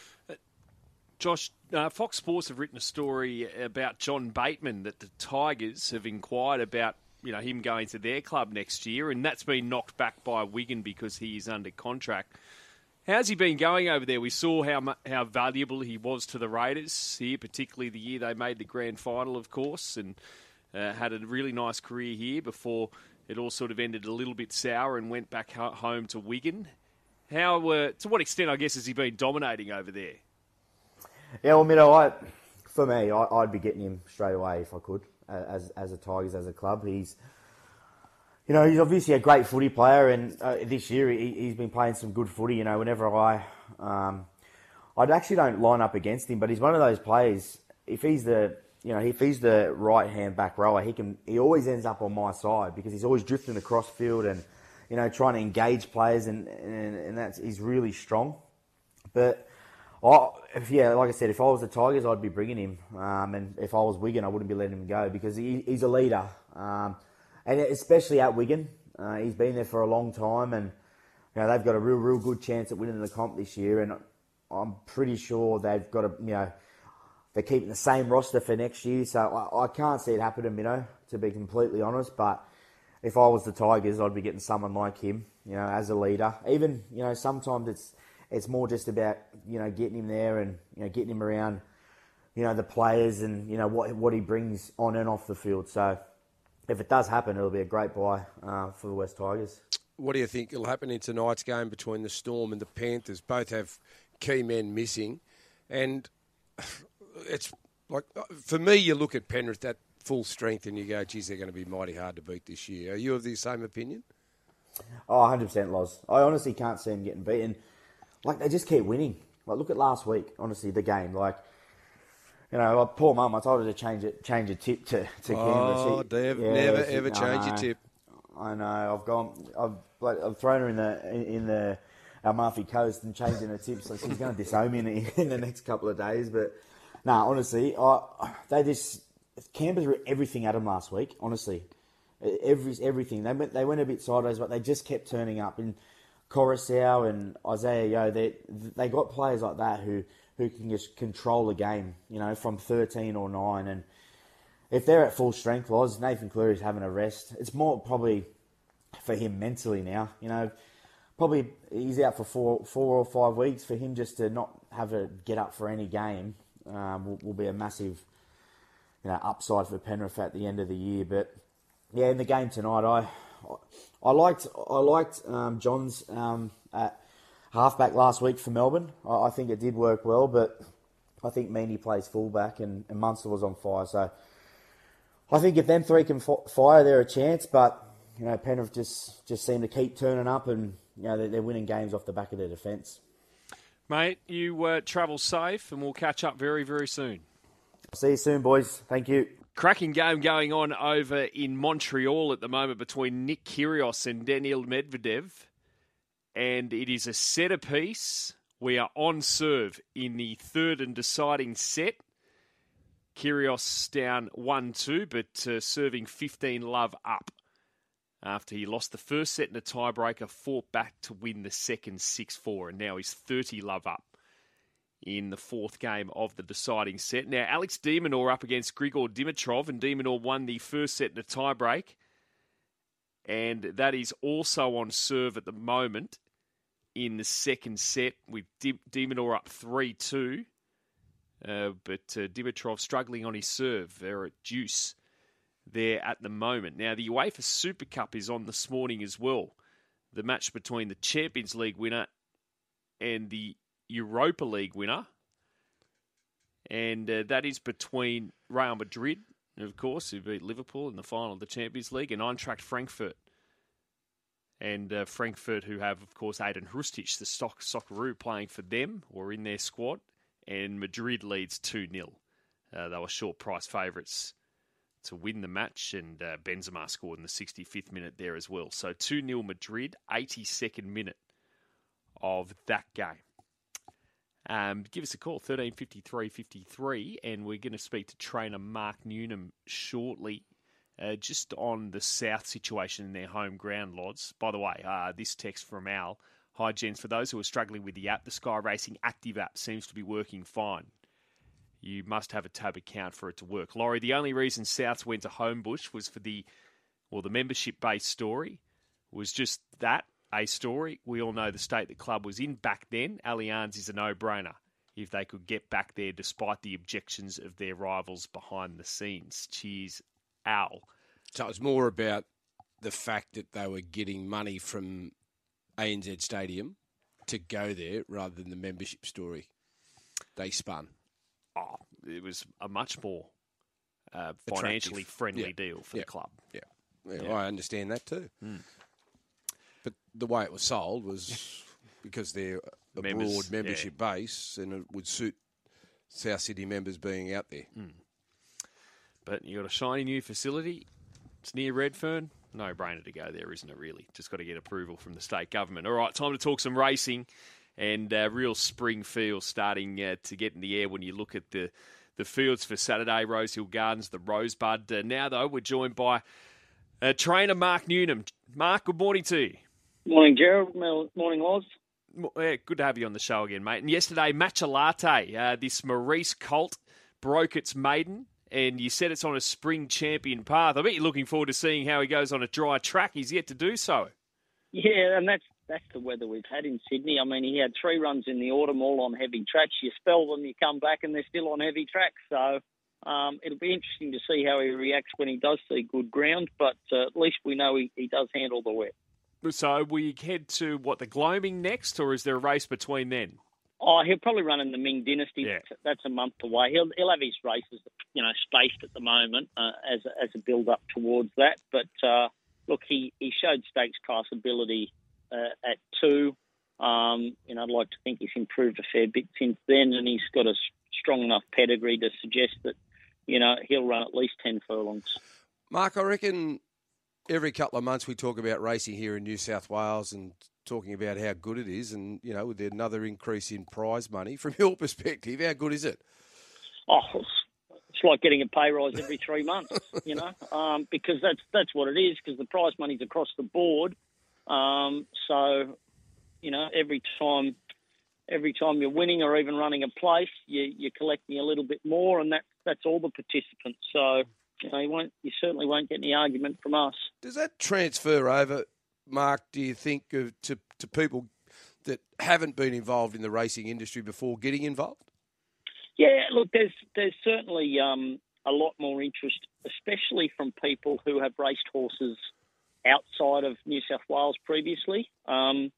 Josh, uh, Fox Sports have written a story about John Bateman that the Tigers have inquired about, you know, him going to their club next year, and that's been knocked back by Wigan because he is under contract. How's he been going over there? We saw how how valuable he was to the Raiders here, particularly the year they made the grand final, of course, and uh, had a really nice career here before it all sort of ended a little bit sour and went back home to Wigan. How, uh, to what extent, I guess, has he been dominating over there? Yeah, well, Mido, I, for me, I, I'd be getting him straight away if I could, as as a Tigers, as a club. He's, you know, he's obviously a great footy player, and uh, this year he, he's been playing some good footy. You know, whenever I, um, I actually don't line up against him, but he's one of those players. If he's the, you know, if he's the right hand back rower, he can. He always ends up on my side because he's always drifting across field and, you know, trying to engage players, and and, and that's he's really strong, but. I, if, yeah, like I said, if I was the Tigers, I'd be bringing him. Um, and if I was Wigan, I wouldn't be letting him go because he, he's a leader. Um, and especially at Wigan, uh, he's been there for a long time, and you know they've got a real, real good chance at winning the comp this year. And I'm pretty sure they've got a, you know, they're keeping the same roster for next year. So I, I can't see it happening, you know, to be completely honest. But if I was the Tigers, I'd be getting someone like him, you know, as a leader. Even, you know, sometimes it's it's more just about, you know, getting him there and, you know, getting him around, you know, the players and, you know, what what he brings on and off the field. So if it does happen, it'll be a great buy uh, for the West Tigers. What do you think will happen in tonight's game between the Storm and the Panthers? Both have key men missing. And it's like, for me, you look at Penrith at full strength and you go, geez, they're going to be mighty hard to beat this year. Are you of the same opinion? Oh, one hundred percent, Loz. I honestly can't see them getting beaten. Like, they just keep winning. Like, look at last week, honestly, the game. Like, you know, like, poor mum, I told her to change it, change a tip to, to Canberra. Oh, Dev, yeah, never, she, ever change your tip. I know. I've gone. I've like, I've thrown her in the in, in the Amalfi Coast and changing her tips, so she's going to disown me in, in the next couple of days. But no, nah, honestly, I, they just Canberra threw everything at them last week. Honestly, every everything they went they went a bit sideways, but they just kept turning up. And Coruscant and Isaiah Yeo, they they got players like that who who can just control the game. You know, from thirteen or nine and. If they're at full strength, Loz, Nathan Cleary's having a rest. It's more probably for him mentally now. You know, probably he's out for four, four or five weeks. For him just to not have to get up for any game um, will, will be a massive, you know, upside for Penrith at the end of the year. But yeah, in the game tonight, I I liked I liked um, Johns um, at halfback last week for Melbourne. I, I think it did work well, but I think Meaney plays fullback and, and Munster was on fire, so. I think if them three can fire, they're a chance. But you know, Penrith just, just seem to keep turning up, and you know they're, they're winning games off the back of their defence. Mate, you uh, travel safe, and we'll catch up very, very soon. See you soon, boys. Thank you. Cracking game going on over in Montreal at the moment between Nick Kyrgios and Daniil Medvedev, and it is a set apiece. We are on serve in the third and deciding set. Kyrgios down one two, but uh, serving fifteen love up after he lost the first set in a tiebreaker, fought back to win the second six four, and now he's thirty love up in the fourth game of the deciding set. Now, Alex de Minaur up against Grigor Dimitrov, and de Minaur won the first set in a tiebreak, and that is also on serve at the moment in the second set with de, de Minaur up three two. Uh, but uh, Dimitrov struggling on his serve. They're at deuce there at the moment. Now, the UEFA Super Cup is on this morning as well. The match between the Champions League winner and the Europa League winner. And uh, that is between Real Madrid, of course, who beat Liverpool in the final of the Champions League, and Eintracht Frankfurt. And uh, Frankfurt, who have, of course, Aiden Hrustic, the stock Socceroo, playing for them or in their squad. And Madrid leads two nil. Uh, they were short price favourites to win the match, and uh, Benzema scored in the sixty-fifth minute there as well. So two nil Madrid, eighty-second minute of that game. Um, give us a call, thirteen fifty-three fifty-three, and we're going to speak to trainer Mark Newnham shortly, uh, just on the South situation in their home ground, Lods. By the way, uh, this text from Al. Hi, gents. For those who are struggling with the app, the Sky Racing Active app seems to be working fine. You must have a tab account for it to work. Laurie, the only reason Souths went to Homebush was for the, well, the membership-based story was just that, a story. We all know the state the club was in back then. Allianz is a no-brainer if they could get back there despite the objections of their rivals behind the scenes. Cheers, Al. So it's more about the fact that they were getting money from A N Z Stadium to go there rather than the membership story they spun. Oh, it was a much more uh, financially friendly yeah. deal for yeah. the club. Yeah. Yeah, yeah, I understand that too. Mm. But the way it was sold was because they're a members, broad membership yeah. base and it would suit South Sydney members being out there. Mm. But you got a shiny new facility. It's near Redfern. No-brainer to go there, isn't it, really? Just got to get approval from the state government. All right, time to talk some racing and uh, real spring feel starting uh, to get in the air when you look at the, the fields for Saturday, Rosehill Gardens, the Rosebud. Uh, now, though, we're joined by uh, trainer Mark Newnham. Mark, good morning to you. Morning, Gerald. Morning, Oz. Yeah, good to have you on the show again, mate. And yesterday, Matcha Latte, uh, this Maurice colt broke its maiden and you said it's on a spring champion path. I bet you're looking forward to seeing how he goes on a dry track. He's yet to do so. Yeah, and that's that's the weather we've had in Sydney. I mean, he had three runs in the autumn, all on heavy tracks. You spell them, you come back, and they're still on heavy tracks. So um, it'll be interesting to see how he reacts when he does see good ground. But uh, at least we know he, he does handle the wet. So we head to, what, the Gloaming next, or is there a race between then? Oh, he'll probably run in the Ming Dynasty. Yeah. That's a month away. He'll he'll have his races, you know, spaced at the moment uh, as a, as a build up towards that. But uh, look, he, he showed stakes class ability uh, at two. Um, you know, I'd like to think he's improved a fair bit since then, and he's got a strong enough pedigree to suggest that, you know, he'll run at least ten furlongs. Mark, I reckon every couple of months we talk about racing here in New South Wales and talking about how good it is, and, you know, with another increase in prize money. From your perspective, how good is it? Oh, it's, it's like getting a pay rise every three months, you know, um, because that's that's what it is, because the prize money's across the board. Um, so, you know, every time every time you're winning or even running a place, you, you're collecting a little bit more, and that, that's all the participants. So, you know, you, won't, you certainly won't get any argument from us. Does that transfer over, Mark, do you think, of, to, to people that haven't been involved in the racing industry before getting involved? Yeah, look, there's there's certainly um, a lot more interest, especially from people who have raced horses outside of New South Wales previously. Um,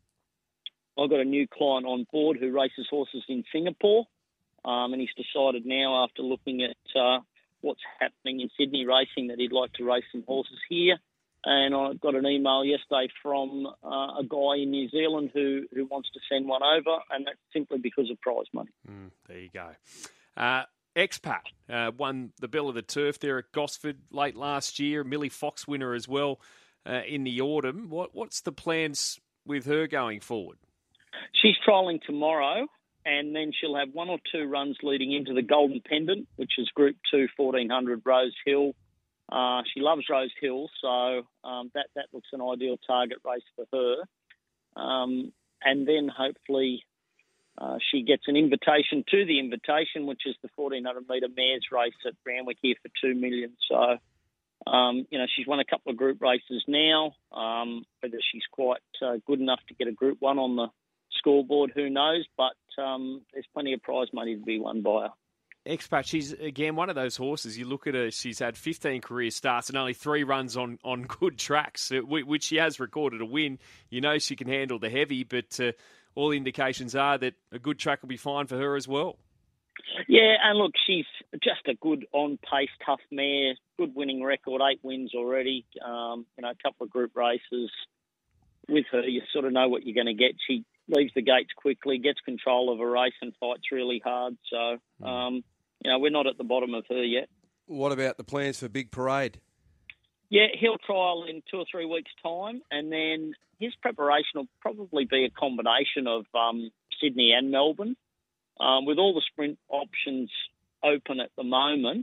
I've got a new client on board who races horses in Singapore, um, and he's decided now, after looking at uh, what's happening in Sydney racing, that he'd like to race some horses here. And I got an email yesterday from uh, a guy in New Zealand who, who wants to send one over, and that's simply because of prize money. Mm, there you go. Uh, Expat uh, won the Bell of the Turf there at Gosford late last year. Millie Fox winner as well uh, in the autumn. What What's the plans with her going forward? She's trialling tomorrow, and then she'll have one or two runs leading into the Golden Pendant, which is Group two, fourteen hundred Rose Hill. Uh, she loves Rose Hill, so um, that, that looks an ideal target race for her. Um, and then hopefully uh, she gets an invitation to the invitation, which is the fourteen hundred metre mares race at Randwick here for two million dollars. So, um, you know, she's won a couple of group races now. Um, whether she's quite uh, good enough to get a Group one on the scoreboard, who knows? But um, there's plenty of prize money to be won by her. Expat, she's, again, one of those horses. You look at her, she's had fifteen career starts and only three runs on, on good tracks, which she has recorded a win. You know she can handle the heavy, but uh, all indications are that a good track will be fine for her as well. Yeah, and look, she's just a good on-pace, tough mare, good winning record, eight wins already, um, you know, a couple of group races. With her, you sort of know what you're going to get. She leaves the gates quickly, gets control of a race and fights really hard. So, um, you know, we're not at the bottom of her yet. What about the plans for Big Parade? Yeah, he'll trial in two or three weeks' time, and then his preparation will probably be a combination of um, Sydney and Melbourne. Um, with all the sprint options open at the moment,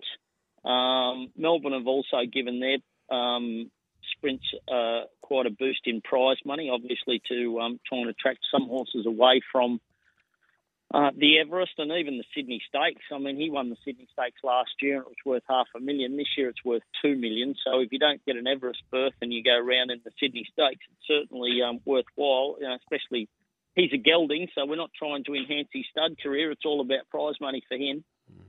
um, Melbourne have also given their um, sprints uh, quite a boost in prize money, obviously to um, try and attract some horses away from uh, the Everest and even the Sydney Stakes. I mean, he won the Sydney Stakes last year and it was worth half a million. This year it's worth two million. So if you don't get an Everest berth and you go around in the Sydney Stakes, it's certainly um, worthwhile, you know, especially he's a gelding, so we're not trying to enhance his stud career. It's all about prize money for him.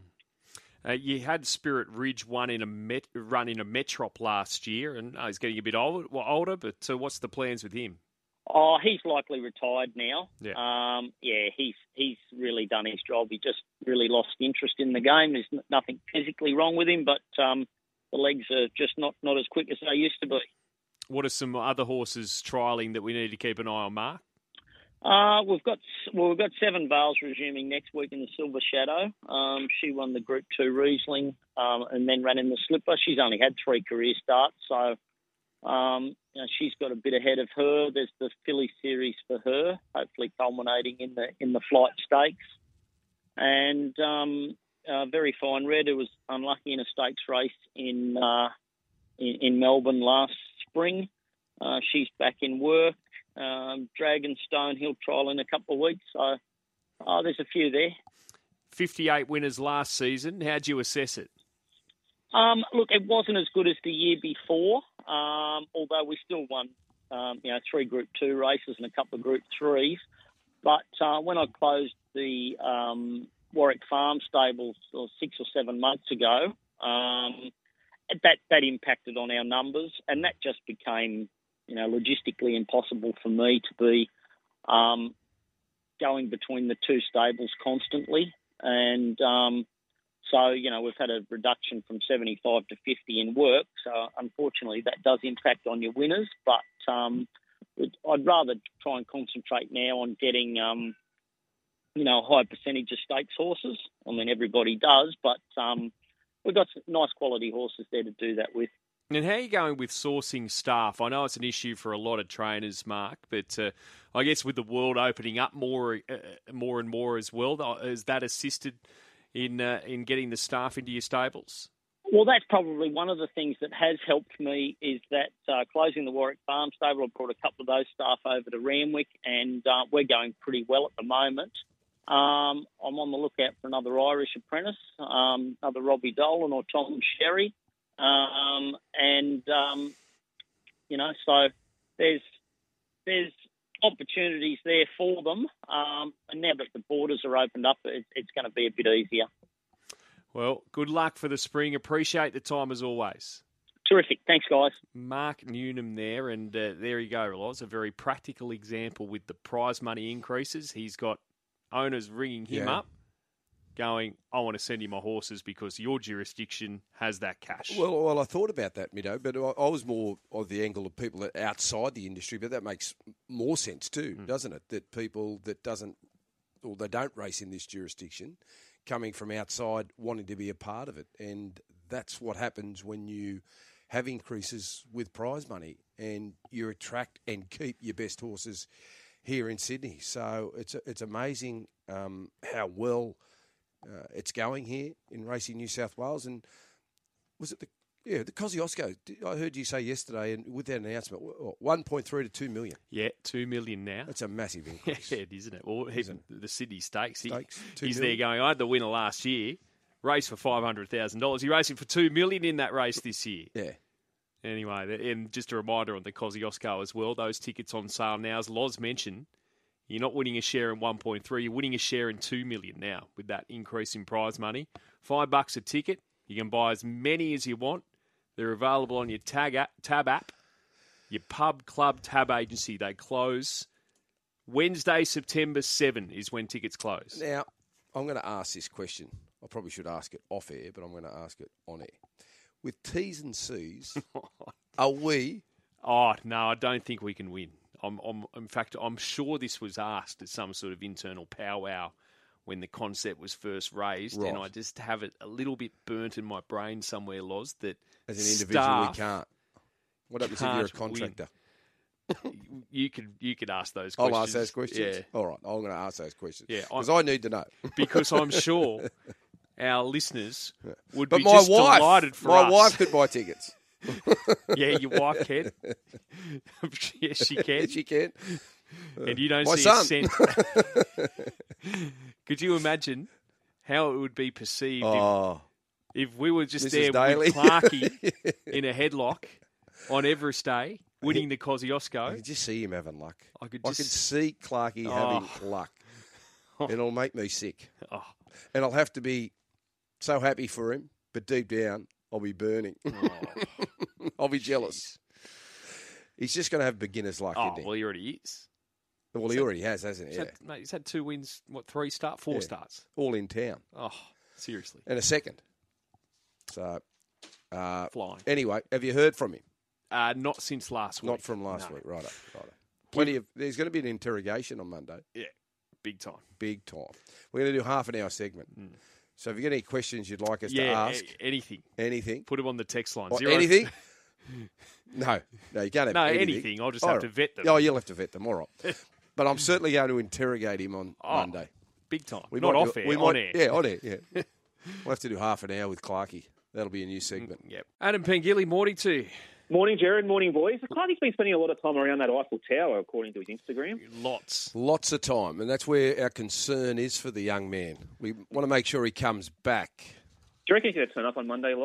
Uh, you had Spirit Ridge won in a met, run in a Metrop last year, and uh, he's getting a bit older. Well, older but uh, what's the plans with him? Oh, he's likely retired now. Yeah, um, yeah, he's he's really done his job. He just really lost interest in the game. There's nothing physically wrong with him, but um, the legs are just not, not as quick as they used to be. What are some other horses trialling that we need to keep an eye on, Mark? Uh, we've got well, we've got Seven Vales resuming next week in the Silver Shadow. Um, she won the Group Two Riesling um, and then ran in the Slipper. She's only had three career starts, so um, you know, she's got a bit ahead of her. There's the Philly Series for her, hopefully culminating in the in the Flight Stakes, and um, uh, Very Fine Red, who was unlucky in a stakes race in uh, in, in Melbourne last spring. Uh, she's back in work. Um, Dragonstone, he'll trial in a couple of weeks. So oh, there's a few there. fifty-eight winners last season. How'd you assess it? Um, look, it wasn't as good as the year before, um, although we still won, um, you know, three Group Two races and a couple of Group Threes. But uh, when I closed the um, Warwick Farm stables or six or seven months ago, um, that that impacted on our numbers, and that just became, you know, logistically impossible for me to be um, going between the two stables constantly, and um, so, you know, we've had a reduction from seventy-five to fifty in work. So, unfortunately, that does impact on your winners. But um, I'd rather try and concentrate now on getting, um, you know, a high percentage of stakes horses. I mean, everybody does, but um, we've got some nice quality horses there to do that with. And how are you going with sourcing staff? I know it's an issue for a lot of trainers, Mark, but uh, I guess with the world opening up more, uh, more and more as well, has that assisted in uh, in getting the staff into your stables? Well, that's probably one of the things that has helped me is that uh, closing the Warwick Farm stable, I brought a couple of those staff over to Randwick, and uh, we're going pretty well at the moment. Um, I'm on the lookout for another Irish apprentice, um, another Robbie Dolan or Tom Sherry. Um, and, um, you know, so there's there's opportunities there for them. Um, and now that the borders are opened up, it, it's going to be a bit easier. Well, good luck for the spring. Appreciate the time as always. Terrific. Thanks, guys. Mark Newnham there, and uh, there you go, Loz. A very practical example with the prize money increases. He's got owners ringing him Yeah. up, going, I want to send you my horses because your jurisdiction has that cash. Well, well, I thought about that, Mido, but I, I was more of the angle of people that are outside the industry, but that makes more sense too, mm. doesn't it? That people that doesn't, or they don't race in this jurisdiction, coming from outside wanting to be a part of it. And that's what happens when you have increases with prize money and you attract and keep your best horses here in Sydney. So it's it's amazing um, how well uh, it's going here in Racing New South Wales. And was it the yeah the Kosciuszko? I heard you say yesterday, and with that announcement, one point three to two million. Yeah, two million now. That's a massive increase. Yeah, isn't it? Well, even the Sydney Stakes, he, Stakes he's million. there going. I had the winner last year, raced for five hundred thousand dollars. He racing for two million in that race this year. Yeah. Anyway, and just a reminder on the Kosciuszko as well, those tickets on sale now. As Loz mentioned, you're not winning a share in one point three, you're winning a share in two million now with that increase in prize money. Five bucks a ticket. You can buy as many as you want. They're available on your tag app, tab app, your pub, club, tab agency. They close Wednesday, September seventh is when tickets close. Now, I'm going to ask this question. I probably should ask it off air, but I'm going to ask it on air. With T's and C's, are we... Oh, no, I don't think we can win. I'm, I'm, in fact, I'm sure this was asked at some sort of internal powwow when the concept was first raised, right. and I just have it a little bit burnt in my brain somewhere, Loz, that as an individual we can't. What happens if you're a can't contractor? You could you could ask those questions. I'll ask those questions? Yeah. All right, I'm going to ask those questions. Yeah, because I need to know. Because I'm sure our listeners would but be my just wife, delighted for my us. wife could buy tickets. Yeah, your wife can. Yes, she can. Yes, she can. And you don't My see son. a cent. Could you imagine how it would be perceived Oh, if, if we were just Missus there Daly. with Clarkie in a headlock on Everest Day, winning the I Kosciuszko? can just see him having luck. I could I just can see Clarkie Oh. having luck. And it'll make me sick. Oh. And I'll have to be so happy for him, but deep down, I'll be burning. Oh. I'll be jealous. He's just going to have beginner's luck, Oh, isn't he? well, he already is. Well, he already has, hasn't he? He's, Yeah. had, mate, he's had two wins, what, three start, four Yeah. starts. All in town. Oh, seriously. And a second. So, uh, Flying. anyway, have you heard from him? Uh, not since last week. Not from last No. week. Righto, righto. Plenty of. There's going to be an interrogation on Monday. Yeah, big time. Big time. We're going to do a half an hour segment. Mm. So if you've got any questions you'd like us to Yeah, ask, a- anything. anything. Put them on the text line. Or Zero- anything? no, no, you can't have No, anything. anything. I'll just All have right. to vet them. Oh, you'll have to vet them. All right. But I'm certainly going to interrogate him on Oh, Monday. Big time. We Not might off do, air, we on might, air. Yeah, on air, yeah. We'll have to do half an hour with Clarkie. That'll be a new segment. Yep. Adam Pengilly, morning to you. Morning, Jared. Morning, boys. Clarkie's been spending a lot of time around that Eiffel Tower, according to his Instagram. Lots. Lots of time, and that's where our concern is for the young man. We want to make sure he comes back. Do you reckon he's going to turn up on Monday, Loz?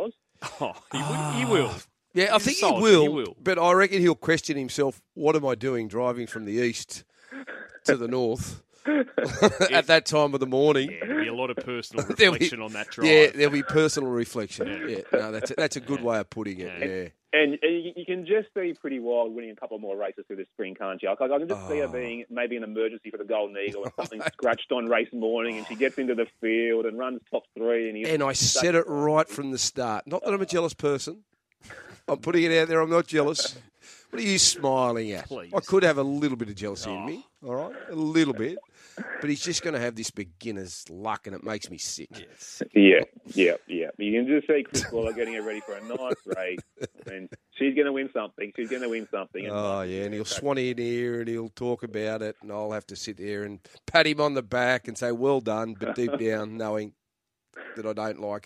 Oh, he, will, he will. Yeah, I think he will, he will, but I reckon he'll question himself, what am I doing driving from the east to the north at that time of the morning? Yeah, there'll be a lot of personal reflection be, on that drive. Yeah, there'll be personal reflection. Yeah, no, that's a, that's a good yeah. way of putting it, yeah. yeah. And, and you can just see Pretty Wild winning a couple more races through the spring, can't you? I can just oh. see her being maybe an emergency for the Golden Eagle or something scratched on race morning, and she gets into the field and runs top three. And, and I said it right from the start. Not that I'm a jealous person. I'm putting it out there. I'm not jealous. What are you smiling at? Please. I could have a little bit of jealousy oh. in me, all right? A little bit. But he's just going to have this beginner's luck, and it makes me sick. Yes. Yeah, yeah, yeah. You can just see Chris Waller getting her ready for a nice race, and she's going to win something. She's going to win something. Oh, yeah, and he'll swan in here, and he'll talk about it, and I'll have to sit there and pat him on the back and say, well done, but deep down knowing that I don't like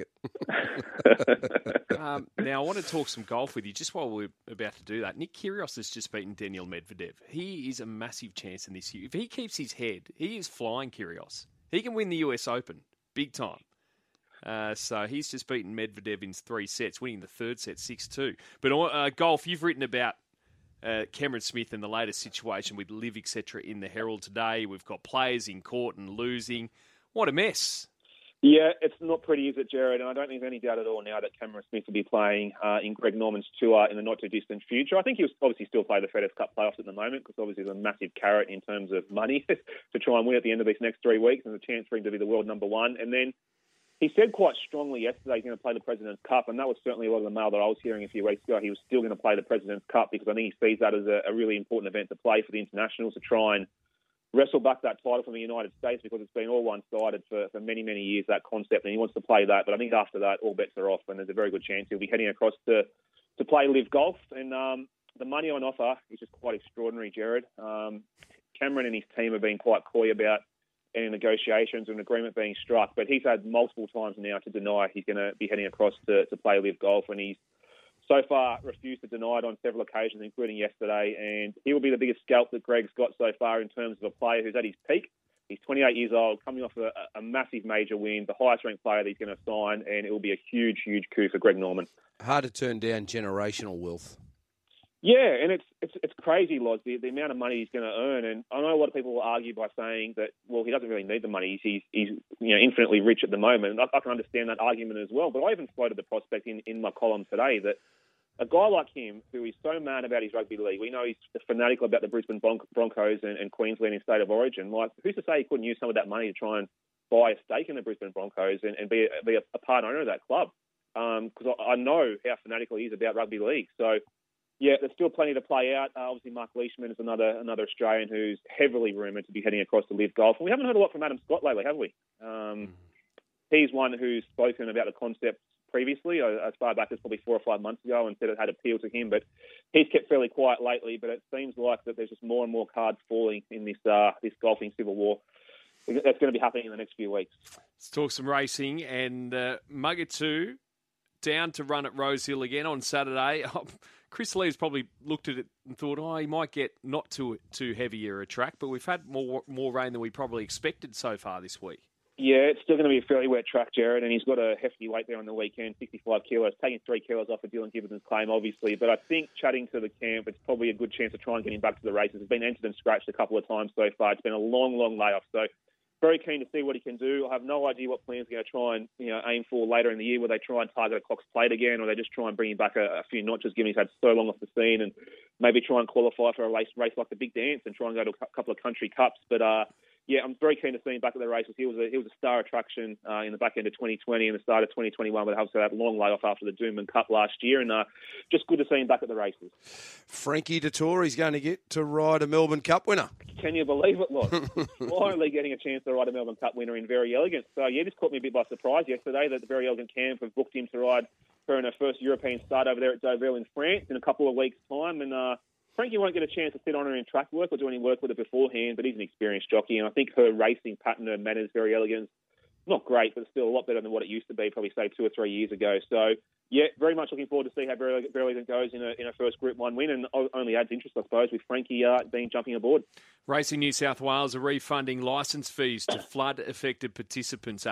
it. um, now, I want to talk some golf with you just while we're about to do that. Nick Kyrgios has just beaten Daniil Medvedev. He is a massive chance in this year. If he keeps his head, he is flying, Kyrgios. He can win the U S Open, big time. Uh, so he's just beaten Medvedev in three sets, winning the third set six two. But uh, golf, you've written about uh, Cameron Smith and the latest situation with Liv, et cetera in the Herald today. We've got players in court and losing. What a mess. Yeah, it's not pretty, is it, Jared? And I don't think there's any doubt at all now that Cameron Smith will be playing uh, in Greg Norman's tour in the not-too-distant future. I think he'll obviously still play the FedEx Cup playoffs at the moment because obviously there's a massive carrot in terms of money to try and win at the end of these next three weeks and a chance for him to be the world number one. And then he said quite strongly yesterday he's going to play the President's Cup, and that was certainly a lot of the mail that I was hearing a few weeks ago. He was still going to play the President's Cup because I think he sees that as a, a really important event to play for the internationals to try and wrestle back that title from the United States because it's been all one-sided for, for many, many years, that concept, and he wants to play that. But I think after that, all bets are off, and there's a very good chance he'll be heading across to, to play Live Golf. And um, the money on offer is just quite extraordinary, Jared. Um, Cameron and his team have been quite coy about any negotiations or an agreement being struck, but he's had multiple times now to deny he's going to be heading across to, to play Live Golf, and he's so far refused to deny it on several occasions, including yesterday. And he will be the biggest scalp that Greg's got so far in terms of a player who's at his peak. He's twenty-eight years old, coming off a, a massive major win, the highest-ranked player that he's going to sign, and it will be a huge, huge coup for Greg Norman. Hard to turn down generational wealth. Yeah, and it's it's it's crazy, Loz, the, the amount of money he's going to earn. And I know a lot of people will argue by saying that, well, he doesn't really need the money. He's, he's you know, infinitely rich at the moment. I, I can understand that argument as well. But I even floated the prospect in, in my column today that a guy like him, who is so mad about his rugby league, we know he's fanatical about the Brisbane Broncos and, and Queensland in state of origin. Like, who's to say he couldn't use some of that money to try and buy a stake in the Brisbane Broncos and, and be, a, be a, a part owner of that club? Because um, I, I know how fanatical he is about rugby league. So, yeah, there's still plenty to play out. Uh, obviously, Mark Leishman is another another Australian who's heavily rumoured to be heading across to Live Golf. And we haven't heard a lot from Adam Scott lately, have we? Um, he's one who's spoken about the concept previously, as far back as probably four or five months ago, and said it had appeal to him. But he's kept fairly quiet lately. But it seems like that there's just more and more cards falling in this uh, this golfing civil war. That's going to be happening in the next few weeks. Let's talk some racing. And uh, Mugatoo down to run at Rosehill again on Saturday. Chris Lee's probably looked at it and thought, oh, he might get not too too heavier a track, but we've had more more rain than we probably expected so far this week. Yeah, it's still going to be a fairly wet track, Jared, and he's got a hefty weight there on the weekend, sixty-five kilos, taking three kilos off of Dylan Gibbons' claim, obviously. But I think chatting to the camp, it's probably a good chance to try and get him back to the races. He's been entered and scratched a couple of times so far. It's been a long, long layoff, so very keen to see what he can do. I have no idea what plans they're going to try and you know aim for later in the year, where they try and target a Cox Plate again, or they just try and bring him back a, a few notches, given he's had so long off the scene, and maybe try and qualify for a race, race like the Big Dance and try and go to a couple of country cups. But uh, yeah, I'm very keen to see him back at the races. He was a, he was a star attraction uh, in the back end of twenty twenty and the start of twenty twenty-one, but obviously that long layoff after the Doomben Cup last year, and uh, just good to see him back at the races. Frankie Dettori's going to get to ride a Melbourne Cup winner. Can you believe it, Loz? Finally getting a chance to ride a Melbourne Cup winner in Very Elegant. So, yeah, this caught me a bit by surprise yesterday that the Very Elegant camp have booked him to ride her in her first European start over there at Deauville in France in a couple of weeks' time. And uh, Frankie won't get a chance to sit on her in track work or do any work with her beforehand, but he's an experienced jockey. And I think her racing pattern, her manners, Very Elegant, not great, but still a lot better than what it used to be, probably, say, two or three years ago. So, yeah, very much looking forward to see how Very Elegant goes in a, in a first Group one win, and only adds interest, I suppose, with Frankie uh, being jumping aboard. Racing New South Wales are refunding licence fees to flood-affected participants, Adam.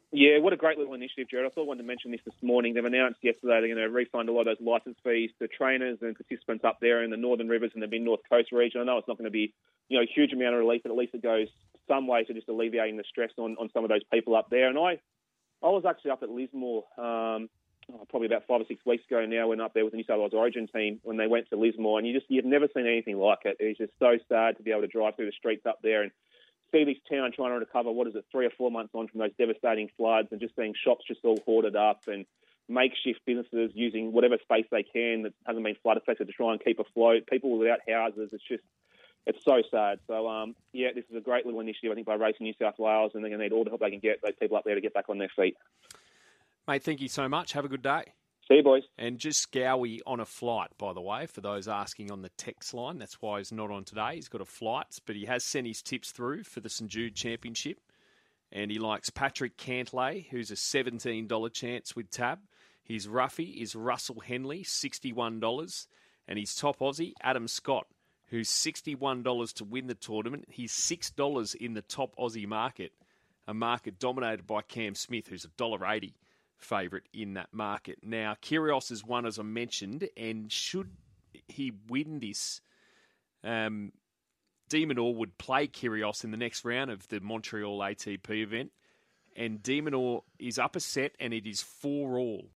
Yeah, what a great little initiative, Jared. I thought I wanted to mention this this morning. They've announced yesterday they're going to refund a lot of those licence fees to trainers and participants up there in the Northern Rivers and the mid-North Coast region. I know it's not going to be, you know, a huge amount of relief, but at least it goes some way to just alleviating the stress on, on some of those people up there. And I, I was actually up at Lismore um, oh, probably about five or six weeks ago now. Went up there with the New South Wales Origin team when they went to Lismore, and you just you've never seen anything like it. It's just so sad to be able to drive through the streets up there and see this town trying to recover, what is it, three or four months on from those devastating floods, and just seeing shops just all hoarded up and makeshift businesses using whatever space they can that hasn't been flood affected to try and keep afloat, people without houses. It's just, it's so sad. So, um, yeah, this is a great little initiative, I think, by Racing New South Wales, and they're going to need all the help they can get, those people up there, to get back on their feet. Mate, thank you so much. Have a good day. See you, boys. And just Gowie on a flight, by the way, for those asking on the text line. That's why he's not on today. He's got a flight, but he has sent his tips through for the St Jude Championship. And he likes Patrick Cantlay, who's a seventeen dollars chance with Tab. His roughie is Russell Henley, sixty-one dollars. And his top Aussie, Adam Scott, who's sixty-one dollars to win the tournament. He's six dollars in the top Aussie market, a market dominated by Cam Smith, who's one dollar eighty. Favourite in that market. Now, Kyrgios is one, as I mentioned, and should he win this, um, De Minaur would play Kyrgios in the next round of the Montreal A T P event, and De Minaur is up a set, and it is four all